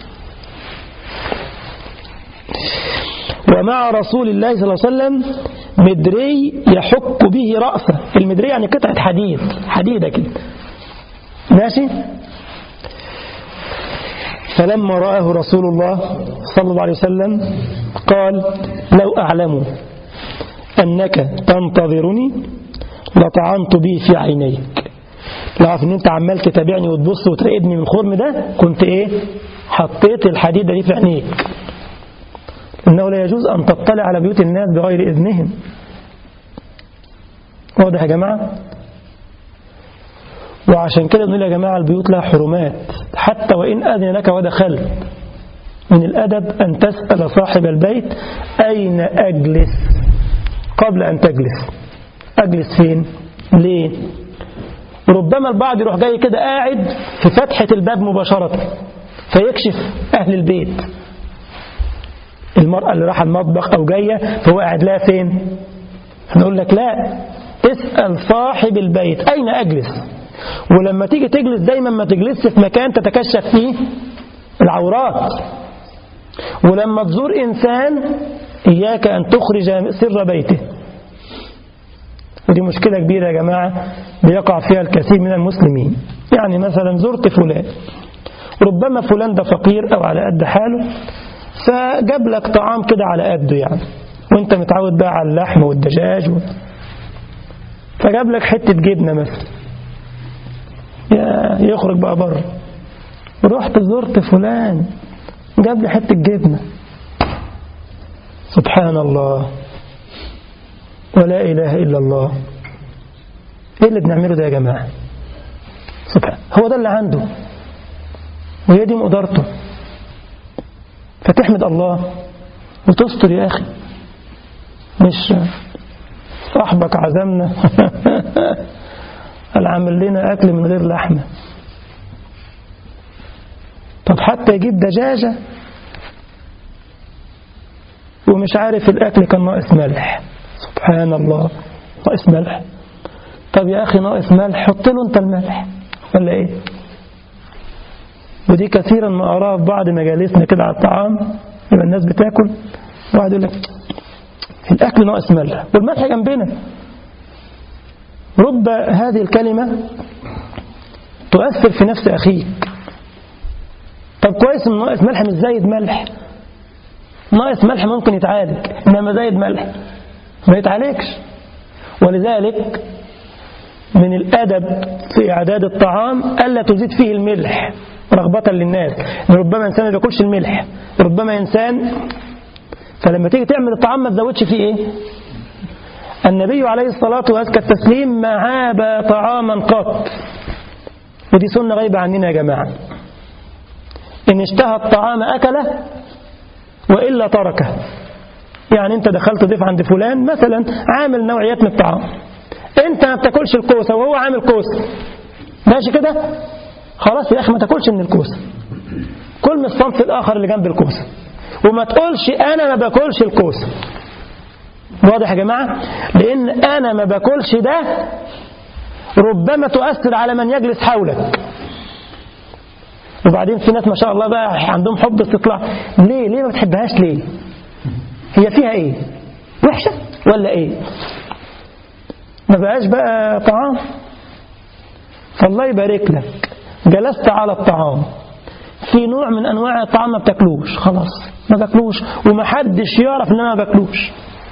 ومع رسول الله صلى الله عليه وسلم مدري يحك به رأسه. المدري يعني قطعة حديد، حديدة كده ماشي. فلما رآه رسول الله صلى الله عليه وسلم قال لو أعلم أنك تنتظرني لطعنت به في عينيك. لو عارف ان انت عمال تتابعني وتبص وتراقبني من الخرم ده، كنت ايه حطيت الحديدة دي في عينيك. إنه لا يجوز أن تطلع على بيوت الناس بغير إذنهم. واضح يا جماعة؟ وعشان كده بنقول يا جماعة البيوت لها حرمات، حتى وإن أذن لك ودخلت. من الأدب أن تسأل صاحب البيت أين أجلس قبل أن تجلس. أجلس فين؟ ليه؟ ربما البعض يروح جاي كده قاعد في فتحة الباب مباشرة فيكشف أهل البيت. المرأة اللي راح المطبخ أو جاية فهو قاعد لها فين؟ هنقول لك لا، اسأل صاحب البيت أين أجلس. ولما تيجي تجلس دايما ما تجلسش في مكان تتكشف فيه العورات. ولما تزور إنسان إياك أن تخرج سر بيته. ودي مشكلة كبيرة يا جماعة بيقع فيها الكثير من المسلمين. يعني مثلا زرت فلان، ربما فلان ده فقير أو على قد حاله، فجاب لك طعام كده على قده يعني، وانت متعود بقى على اللحم والدجاج و... فجاب لك حتة جبنة مثلا، يا يخرج بقى بره، رحت زرت فلان جاب لي حتة جبنة. سبحان الله ولا إله إلا الله. إيه اللي بنعمله ده يا جماعة؟ سبحان، هو ده اللي عنده وهي دي مقدرته، فتحمد الله وتستر يا أخي. مش صاحبك عزمنا العمل لنا أكل من غير لحمة، طب حتى يجيب دجاجة ومش عارف الأكل كان ناقص ملح. سبحان الله، ناقص ملح. طب يا أخي ناقص ملح، حط له أنت الملح ولا إيه؟ ودي كثيرا ما أراها في بعض مجالسنا كده على الطعام، يبقى الناس بتاكل واحد يقول لك الأكل ناقص ملح والملح جنبنا. رب هذه الكلمة تؤثر في نفس أخيك. طب كويس إن ناقص ملح مش زايد ملح، ناقص ملح ممكن يتعالج، إنما زايد ملح ما يتعالجش. ولذلك من الأدب في إعداد الطعام ألا تزيد فيه الملح رغبة للناس. ربما إنسان ما بياكلش الملح، ربما إنسان، فلما تيجي تعمل الطعام ما تزودش فيه إيه. النبي عليه الصلاة والتسليم ما عاب طعاما قط، ودي سنة غايبة عننا يا جماعة. إن اشتهى الطعام أكله وإلا تركه. يعني أنت دخلت ضيف عند فلان مثلا عامل نوعيات من الطعام، أنت ما بتاكلش الكوسة وهو عامل كوسة، ماشي كده؟ خلاص يا أخي ما تاكلش من الكوسة، كل من الصنف الآخر اللي جنب الكوسة. وما تقولش أنا ما باكلش الكوسة. واضح يا جماعة؟ لأن أنا ما باكلش ده ربما تؤثر على من يجلس حولك. وبعدين في ناس ما شاء الله بقى عندهم حب استطلاع. ليه ليه ما بتحبهاش ليه؟ هي فيها ايه؟ وحشة ولا ايه؟ ما بقاش بقى طعام. فالله يبارك لك، جلست على الطعام، في نوع من انواع الطعام ما بتاكلوش، خلاص ما باكلوش ومحدش يعرف ان انا ما باكلوش.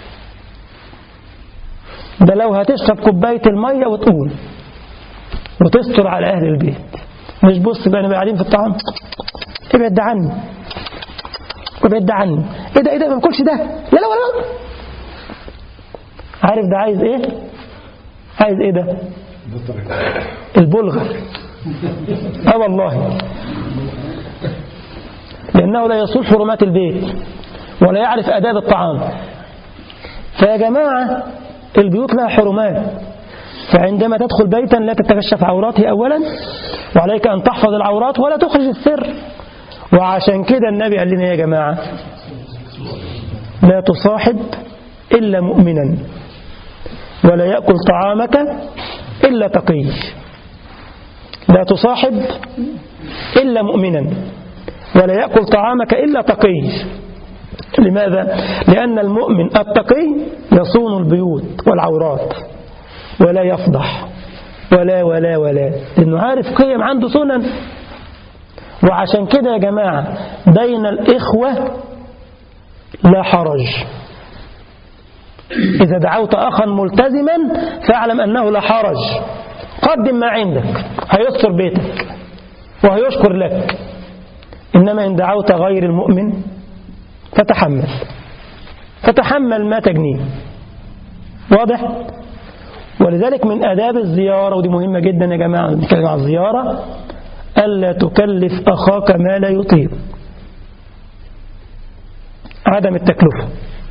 ده لو هتشرب كوباية المية وتقول وتستر على اهل البيت، مش بص بقى نبقى قاعدين في الطعام ابعد ده عني ابعد ده عني، ايه ده ايه ده ما باكلش ده، لا لا ولا. عارف ده عايز ايه؟ عايز ايه ده؟ البلغة. اه والله، لأنه لا يصون حرمات البيت ولا يعرف آداب الطعام. فيا جماعة البيوت لها حرمات، فعندما تدخل بيتا لا تتكشف عوراته أولا، وعليك أن تحفظ العورات ولا تخرج السر. وعشان كده النبي قال لنا يا جماعة لا تصاحب إلا مؤمنا ولا يأكل طعامك إلا تقي. لا تصاحب إلا مؤمنا ولا يأكل طعامك إلا تقي. لماذا؟ لأن المؤمن التقي يصون البيوت والعورات ولا يفضح ولا ولا ولا، لأنه عارف قيم، عنده سنن. وعشان كده يا جماعة بين الإخوة لا حرج. إذا دعوت أخا ملتزما فاعلم أنه لا حرج، قدم ما عندك هيستر بيتك وهيشكر لك. إنما إن دعوت غير المؤمن فتحمل فتحمل ما تجنيه. واضح؟ ولذلك من آداب الزيارة، ودي مهمة جدا يا جماعة نتكلم عن الزيارة، ألا تكلف أخاك ما لا يطيق. عدم التكلفة.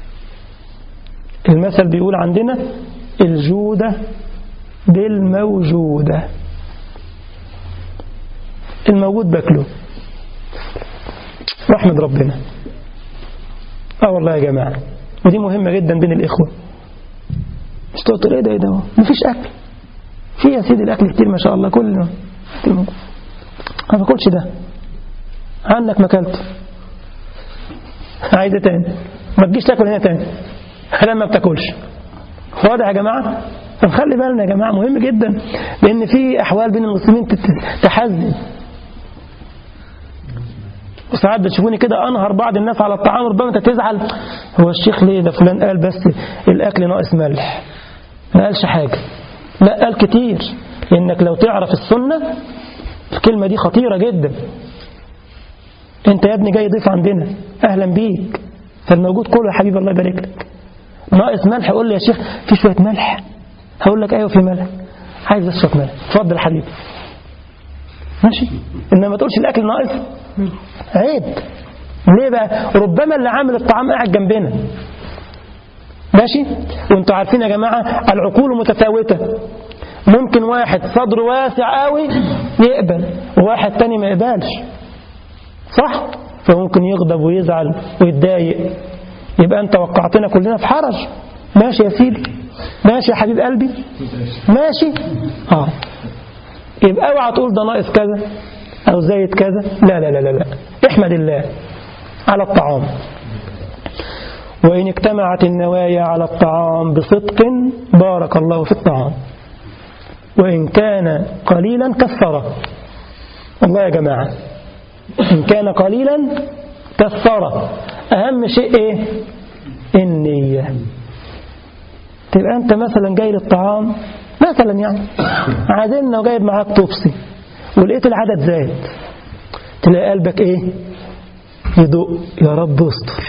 المثل بيقول عندنا الجودة بالموجودة. الموجود باكله واحمد ربنا. اه والله يا جماعة، ودي مهمة جدا بين الإخوة. مش تقول ايه ده ايه ده مفيش أكل، في يا سيدي الأكل كتير ما شاء الله، كل ما ما باكلش ده، عنك ما اكلت، عايزة تاني، ما تجيش تاكل هنا تاني لما ما بتاكلش. واضح يا جماعة؟ فنخلي بالنا يا جماعة، مهم جدا، لأن في أحوال بين المسلمين تحزن. وساعات بتشوفوني كده أنهر بعض الناس على الطعام، ربما أنت تزعل، هو الشيخ ليه ده فلان قال بس الأكل ناقص ملح، ما قالش حاجة. لا قال كتير، لأنك لو تعرف السنة الكلمة دي خطيرة جدا. أنت يا ابني جاي ضيف عندنا، أهلا بيك، فالموجود كله يا حبيب الله يبارك لك. ناقص ملح قول لي يا شيخ في شوية ملح، هقول لك أيوه في ملح، عايز أشرب ملح، اتفضل حبيبي، ماشي. إنما ما تقولش الأكل ناقص، عيب. ليه بقى؟ ربما اللي عامل الطعام قاعد جنبنا، ماشي. وانتوا عارفين يا جماعة العقول متفاوتة، ممكن واحد صدره واسع قوي يقبل وواحد تاني ما يقبلش، صح؟ فممكن يغضب ويزعل ويتضايق، يبقى انت وقعتنا كلنا في حرج. ماشي يا سيدي، ماشي يا حبيب قلبي، ماشي. اه يبقى اوعى تقول ده ناقص كذا او زايد كذا، لا لا لا لا لا، احمد الله على الطعام. وإن اجتمعت النوايا على الطعام بصدق بارك الله في الطعام، وإن كان قليلا كثره. والله يا جماعة إن كان قليلا كثره. أهم شيء إيه؟ النية. تبقى أنت مثلا جاي للطعام مثلا يعني عازمنا وجايب معاك طبسي ولقيت العدد زاد، تلاقي قلبك إيه؟ يدق، يا رب استر،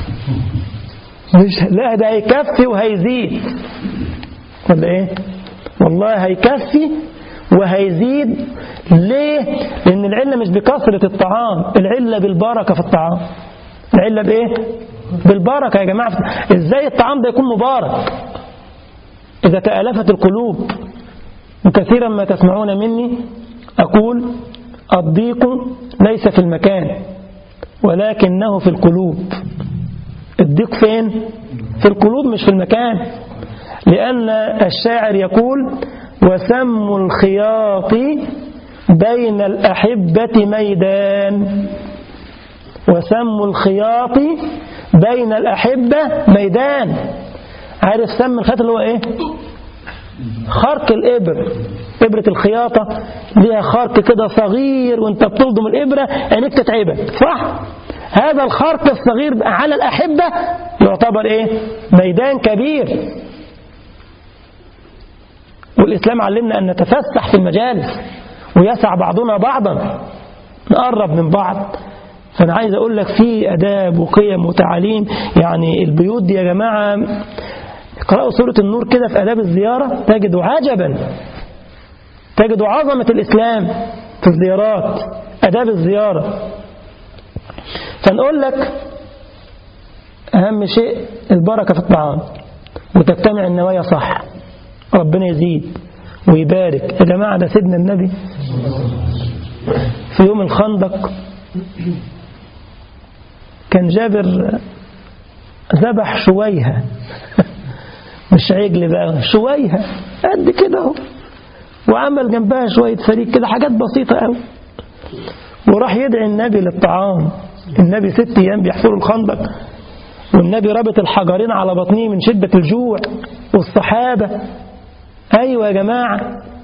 مش لا ده هيكفي وهيزيد، ولا ايه؟ والله هيكفي وهيزيد. ليه؟ لأن العلة مش بكثرة الطعام، العلة بالبركة في الطعام. العلة بإيه؟ بالبركة يا جماعة. إزاي الطعام ده يكون مبارك؟ إذا تألفت القلوب. وكثيرا ما تسمعون مني أقول الضيق ليس في المكان ولكنه في القلوب. الضيق فين؟ في القلوب مش في المكان. لأن الشاعر يقول وسم الخياط بين الأحبة ميدان. وسم الخياط بين الأحبة ميدان. عارف سم الخياط اللي هو ايه؟ خرق الإبر. إبرة الخياطة ليها خرق كده صغير، وانت بتلضم الإبرة عينيك تتعبك، صح؟ هذا الخرق الصغير على الأحبة يعتبر ايه؟ ميدان كبير. والإسلام علمنا أن نتفسح في المجالس ويسع بعضنا بعضا، نقرب من بعض. فأنا عايز أقول لك في أداب وقيم وتعاليم. يعني البيوت دي يا جماعة اقرأوا سورة النور كده في آداب الزيارة تجدوا عجبا، تجدوا عظمة الإسلام في الزيارات، آداب الزيارة. فنقول لك أهم شيء البركة في الطعام، وتجتمع النوايا صح، ربنا يزيد ويبارك. يا جماعة ده سيدنا النبي في يوم الخندق كان جابر ذبح شويها مش عجل بقى، شويها قد كده اهو، وعمل جنبها شوية فريق كده، حاجات بسيطة قوي، وراح يدعي النبي للطعام. النبي ست أيام بيحفروا الخندق، والنبي رابط الحجرين على بطنيه من شدة الجوع، والصحابة أيوة يا جماعة.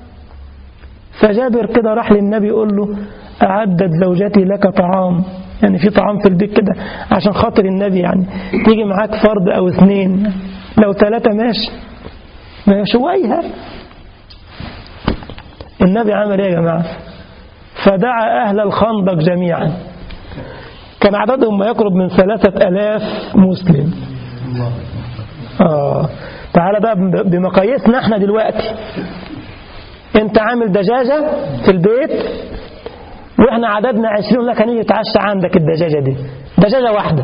فجابر كده راح للنبي يقول له أعدت زوجتي لك طعام، يعني في طعام في البيت كده عشان خاطر النبي، يعني تيجي معاك فرد أو اثنين، لو ثلاثة ماشي، ما شويها. النبي عمل ايه يا جماعة؟ فدعا أهل الخندق جميعا، كان عددهم ما يقرب من ثلاثة ألاف مسلم. آه. تعال بقى بمقاييسنا احنا دلوقتي، انت عامل دجاجة في البيت واحنا عددنا عشرين، لك هنيجي يتعشى عندك الدجاجة دي، دجاجة واحدة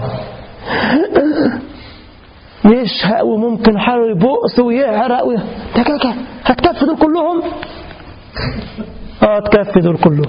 يشهق وممكن حر يبؤس ويعرق وي... دجاجة هتكفي دول كلهم؟ اه تكفي دول كلهم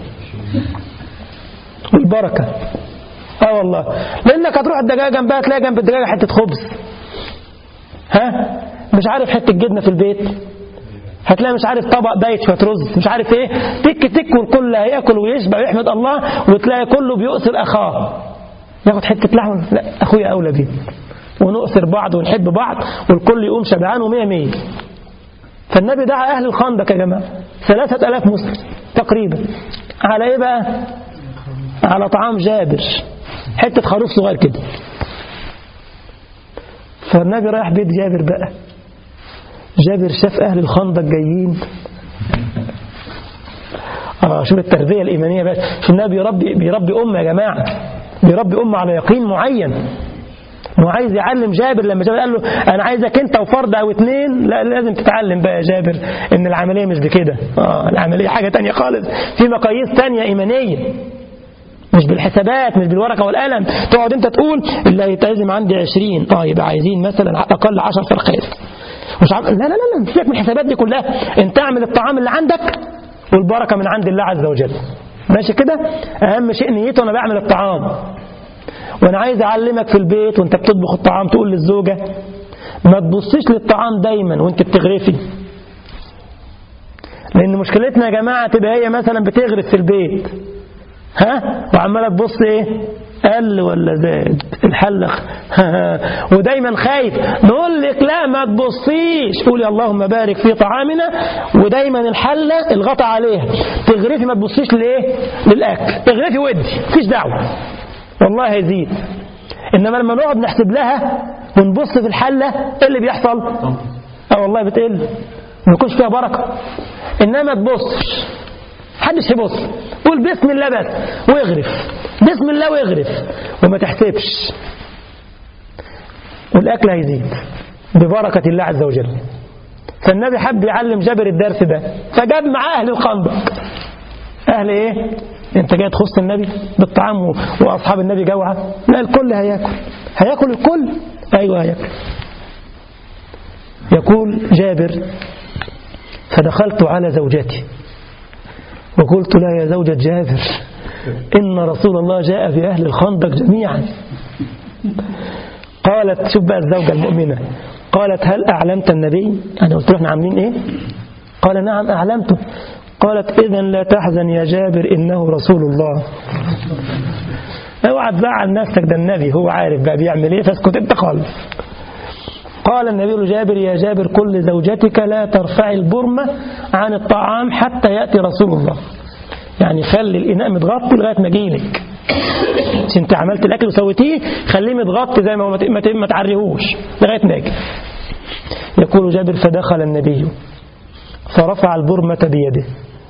والبركة. اه والله، لانك هتروح الدجاجة جنبها تلاقي جنب الدجاجة حتة خبز، ها مش عارف حتة جبنة في البيت، هتلاقي مش عارف طبق بايت شوية رز، مش عارف ايه، تك تك والكل هياكل ويشبع ويحمد الله، وتلاقي كله بيؤثر اخاه، ياخد حتة لحمة، لا اخويا اولى بيه، ونؤثر بعض ونحب بعض، والكل يقوم شبعان ومية مية. فالنبي دعا اهل الخندق يا جماعة ثلاثة الاف مسلم تقريبا، على ايه بقى؟ على طعام جابر، حتة خروف صغير كده. فالنبي رايح بيت جابر بقى، جابر شاف أهل الخندق جايين، آه شوف التربية الإيمانية بقى. شوف النبي بيربي بيربي أمة يا جماعة، بيربي أمة على يقين معين، هو عايز يعلم جابر. لما جابر قال له أنا عايزك أنت وفرد أو اتنين، لا لازم تتعلم بقى يا جابر إن العملية مش بكده، آه العملية حاجة تانية خالص، في مقاييس تانية إيمانية، مش بالحسابات، مش بالورقة والقلم. تقعد أنت تقول اللي هيتعزم عندي عشرين، آه يبقى عايزين مثلا أقل عشر فرخات، مش عارف، لا لا لا لا، سيبك من الحسابات دي كلها، انت اعمل الطعام اللي عندك والبركة من عند الله عز وجل، ماشي كده. اهم شيء نيته، انا بعمل الطعام وانا عايز اعلمك في البيت وانت بتطبخ الطعام تقول للزوجة ما تبصيش للطعام دايما وانت بتغرفي، لان مشكلتنا يا جماعة تبقى هي مثلا بتغرف في البيت، ها، وعمالة تبص ايه قل ولا زاد الحلق ودايما خايف. نقول لك لا ما تبصيش، قولي اللهم بارك في طعامنا، ودايما الحلة الغطا عليها، تغرفي ما تبصيش لإيه؟ للأكل، تغرفي ودي مفيش دعوة والله هيزيد. إنما لما نقعد نحسب لها ونبص في الحلة إيه اللي بيحصل؟ اه والله بتقل، ما يكونش فيها بركة. إنما تبصش، محدش يبص، قول بسم الله بس واغرف، بسم الله واغرف وما تحسبش، والأكل هيزيد ببركة الله عز وجل. فالنبي حب يعلم جابر الدرس ده، فجاب معاه أهل الخندق. أهل إيه؟ أنت جاي تخص النبي بالطعام وأصحاب النبي جوعة؟ لا الكل هياكل، هياكل الكل، أيوة هياكل. يقول جابر فدخلت على زوجتي وقلت لها يا زوجة جابر إن رسول الله جاء بأهل الخندق جميعا. قالت شوف بقى الزوجة المؤمنة، قالت هل أعلمت النبي؟ أنا قلت له احنا عاملين إيه؟ قال نعم أعلمته. قالت إذن لا تحزن يا جابر إنه رسول الله. اوعى تزعل نفسك، ده النبي هو عارف بقى بيعمل إيه، فاسكت أنت خالص. قال النبي لجابر يا جابر قل لزوجتك لا ترفع البرمة عن الطعام حتى يأتي رسول الله. يعني خلي الإناء متغطي لغاية ما أجيلك. انت عملت الأكل وسويتيه خليه متغطي زي ما هو، ما تعريهوش لغاية ما أجي. يقول جابر فدخل النبي فرفع البرمة بيده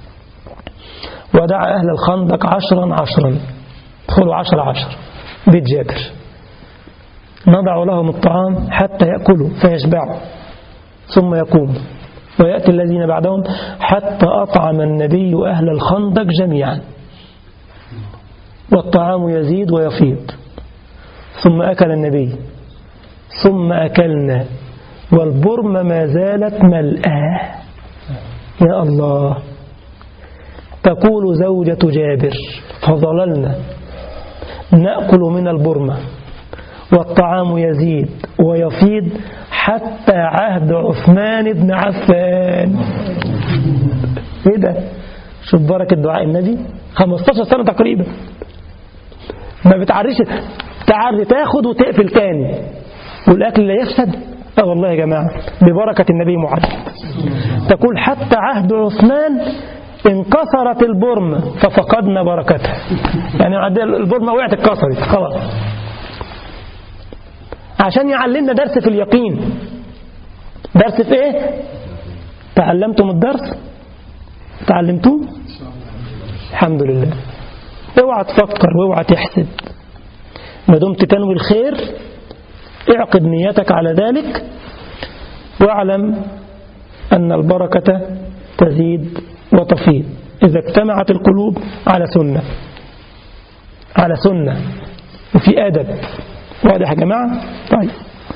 ودعا أهل الخندق عشرا عشرا، دخلوا عشر عشر بيت جابر، نضع لهم الطعام حتى يأكلوا فيشبعوا ثم يقوم ويأتي الذين بعدهم حتى أطعم النبي أهل الخندق جميعا والطعام يزيد ويفيض. ثم أكل النبي ثم أكلنا والبرمة ما زالت ملأى. يا الله. تقول زوجة جابر فظللنا نأكل من البرمة والطعام يزيد ويفيض حتى عهد عثمان بن عفان. ايه ده؟ شوف بركة دعاء النبي، خمستاشر سنة تقريبا ما بتعريش، تعري تاخد وتقفل تاني والأكل لا يفسد. اه والله يا جماعة ببركة النبي محمد. تقول حتى عهد عثمان انكسرت البرمة ففقدنا بركتها، يعني البرمة وقعت اتكسرت خلاص، عشان يعلمنا درس في اليقين. درس في ايه؟ تعلمتم الدرس؟ تعلمتوه؟ الحمد لله. اوعى تفكر واوعى تحسد، ما دمت تنوي الخير اعقد نيتك على ذلك، واعلم أن البركة تزيد وتفيض إذا اجتمعت القلوب على سنة، على سنة وفي أدب. واضح يا جماعة؟ طيب.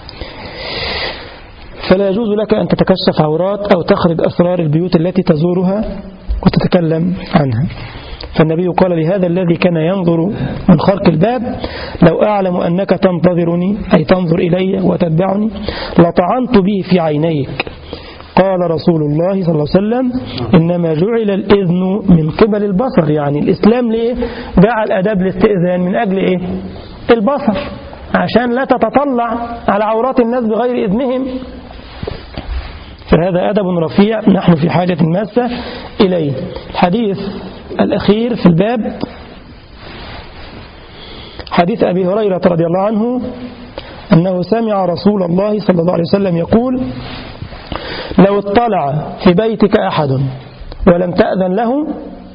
فلا يجوز لك أن تتكشف عورات أو تخرج أسرار البيوت التي تزورها وتتكلم عنها. فالنبي قال لهذا الذي كان ينظر من خرق الباب لو أعلم أنك تنتظرني أي تنظر إلي وتتبعني لطعنت به في عينيك. قال رسول الله صلى الله عليه وسلم إنما جعل الإذن من قبل البصر. يعني الإسلام ليه جعل أداب الاستئذان؟ من أجل إيه؟ البصر، عشان لا تتطلع على عورات الناس بغير إذنهم. فهذا أدب رفيع نحن في حاجة ماسة إليه. الحديث الأخير في الباب حديث أبي هريرة رضي الله عنه أنه سمع رسول الله صلى الله عليه وسلم يقول لو اطلع في بيتك أحد ولم تأذن له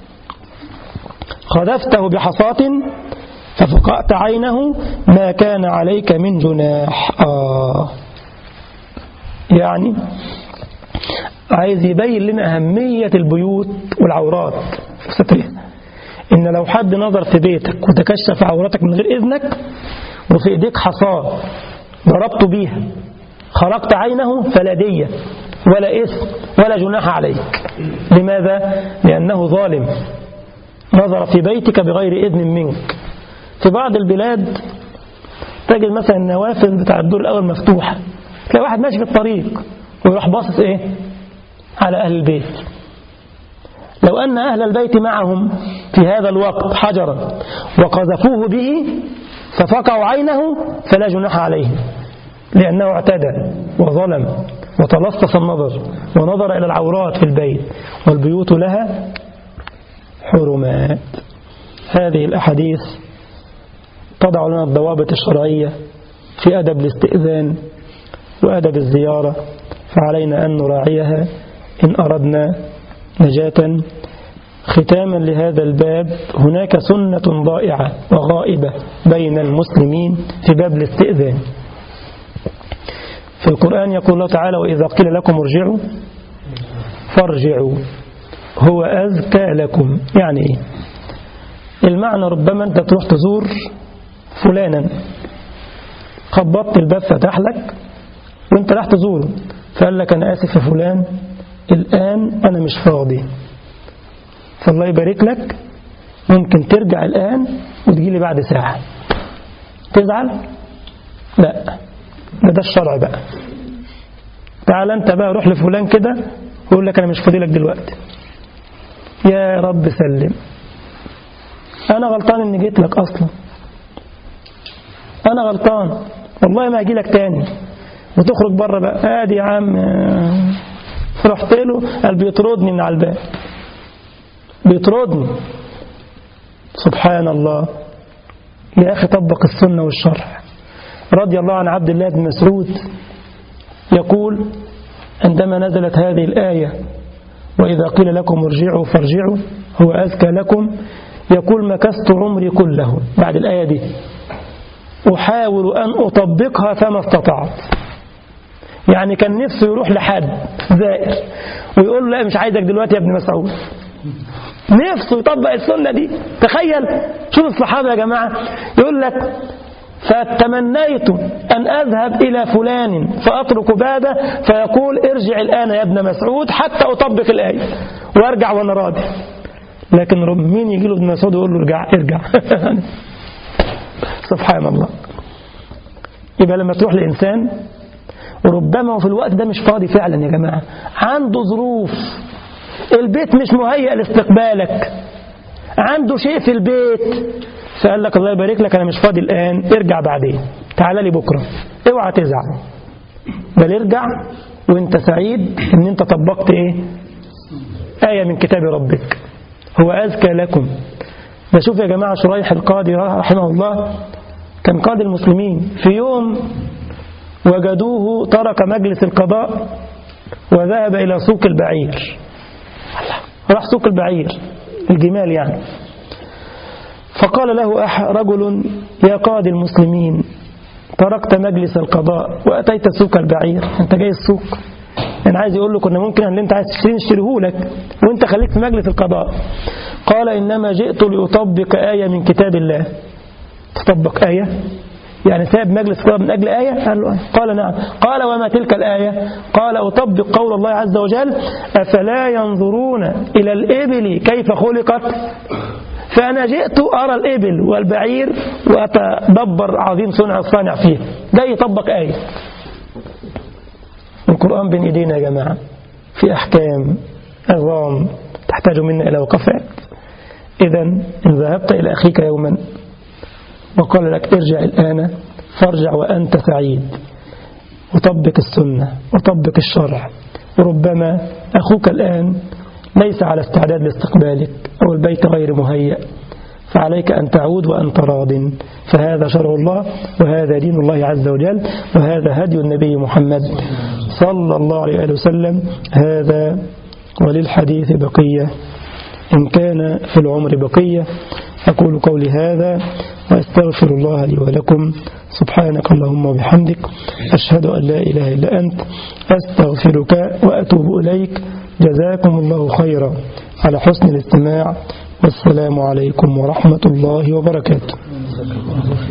خذفته بحصاة ففقأت عينه ما كان عليك من جناح. آه يعني عايز يبين لنا أهمية البيوت والعورات سترها. إن لو حد نظر في بيتك وتكشف عورتك من غير إذنك وفي إيديك حصاة ضربت بيها خرقت عينه فلا دية ولا إثم ولا جناح عليك. لماذا؟ لأنه ظالم نظر في بيتك بغير إذن منك. في بعض البلاد تجد مثلا النوافذ بتاع الدور الأول مفتوحة، تلاقي واحد ماشي في الطريق ويروح باصص إيه على أهل البيت. لو أن أهل البيت معهم في هذا الوقت حجرا وقذفوه به ففقعوا عينه فلا جناح عليهم، لأنه اعتدى وظلم وتلصص النظر ونظر إلى العورات في البيت، والبيوت لها حرمات. هذه الأحاديث تضع لنا الضوابط الشرعية في أدب الاستئذان وأدب الزيارة، فعلينا أن نراعيها إن أردنا نجاة. ختاما لهذا الباب هناك سنة ضائعة وغائبة بين المسلمين في باب الاستئذان. في القرآن يقول الله تعالى وإذا قيل لكم ارجعوا فارجعوا هو أزكى لكم. يعني إيه؟ المعنى ربما أنت تروح تزور فلانا، خبطت الباب فتح لك وانت راح تزوره فقال لك أنا آسف يا فلان الآن أنا مش فاضي، فالله يبارك لك ممكن ترجع الآن وتجي لي بعد ساعة. تزعل؟ لا، ده ده الشرع بقى. تعال أنت بقى روح لفلان كده ويقول لك أنا مش فاضي لك دلوقتي. يا رب سلم، أنا غلطان إني جيت لك أصلا، أنا غلطان والله ما أجي لك تاني. وتخرج بره بقى، آدي يا عم رحت له قال بيطردني من على الباب، بيطردني. سبحان الله. يا أخي طبق السنة والشرع. رضي الله عن عبد الله بن مسعود يقول عندما نزلت هذه الآية وإذا قيل لكم ارجعوا فارجعوا هو أزكى لكم، يقول مكثت عمري كله بعد الآية دي أحاول أن أطبقها فما استطعت. يعني كان نفسه يروح لحد زائر ويقول له لا مش عايزك دلوقتي يا ابن مسعود، نفسه يطبق السنة دي. تخيل، شوف الصحابة يا جماعة، يقول لك فتمنيت أن أذهب إلى فلان فأترك بابه فيقول ارجع الآن يا ابن مسعود حتى أطبق الآية وارجع وانا راضي. لكن مين يجي له ابن مسعود ويقول له ارجع ارجع سبحان الله. يبقى لما تروح لإنسان وربما في الوقت ده مش فاضي فعلا يا جماعة، عنده ظروف، البيت مش مهيئ لاستقبالك، عنده شيء في البيت، فقال لك الله يبارك لك أنا مش فاضي الآن، ارجع بعدين، تعال لي بكرة. اوعى تزعل، بل ارجع وانت سعيد ان انت طبقت ايه؟ آية من كتاب ربك هو أزكى لكم. بشوف يا جماعة شريح القاضي رحمه الله كان قاضي المسلمين، في يوم وجدوه ترك مجلس القضاء وذهب إلى سوق البعير. راح سوق البعير الجمال يعني. فقال له أح رجل يا قاضي المسلمين تركت مجلس القضاء وأتيت سوق البعير، أنت جاي السوق. أنا عايز يقول له كنا ممكن اللي أنت عايز تشتري نشتريه لك وأنت خليك في مجلس القضاء. قال إنما جئت لأطبق آية من كتاب الله. تطبق آية؟ يعني ساب مجلس القضاء من أجل آية؟ قال له قال نعم. قال وما تلك الآية؟ قال أطبق قول الله عز وجل أفلا ينظرون إلى الإبل كيف خلقت. فأنا جئت أرى الإبل والبعير وأتدبر عظيم صنع الصانع فيه. ده يطبق آية. القرآن بين إيدينا يا جماعة، في أحكام عظام تحتاج منا إلى وقفات. إذا إن ذهبت إلى أخيك يوما وقال لك ارجع الآن فارجع وأنت سعيد، وطبق السنة وطبق الشرع، وربما أخوك الآن ليس على استعداد لاستقبالك أو البيت غير مهيأ، فعليك أن تعود وأنت راض. فهذا شرع الله وهذا دين الله عز وجل وهذا هدي النبي محمد صلى الله عليه وسلم. هذا وللحديث بقية إن كان في العمر بقية. أقول قولي هذا وأستغفر الله لي ولكم. سبحانك اللهم وبحمدك أشهد أن لا إله إلا أنت أستغفرك وأتوب إليك. جزاكم الله خيرا على حسن الاستماع، والسلام عليكم ورحمة الله وبركاته.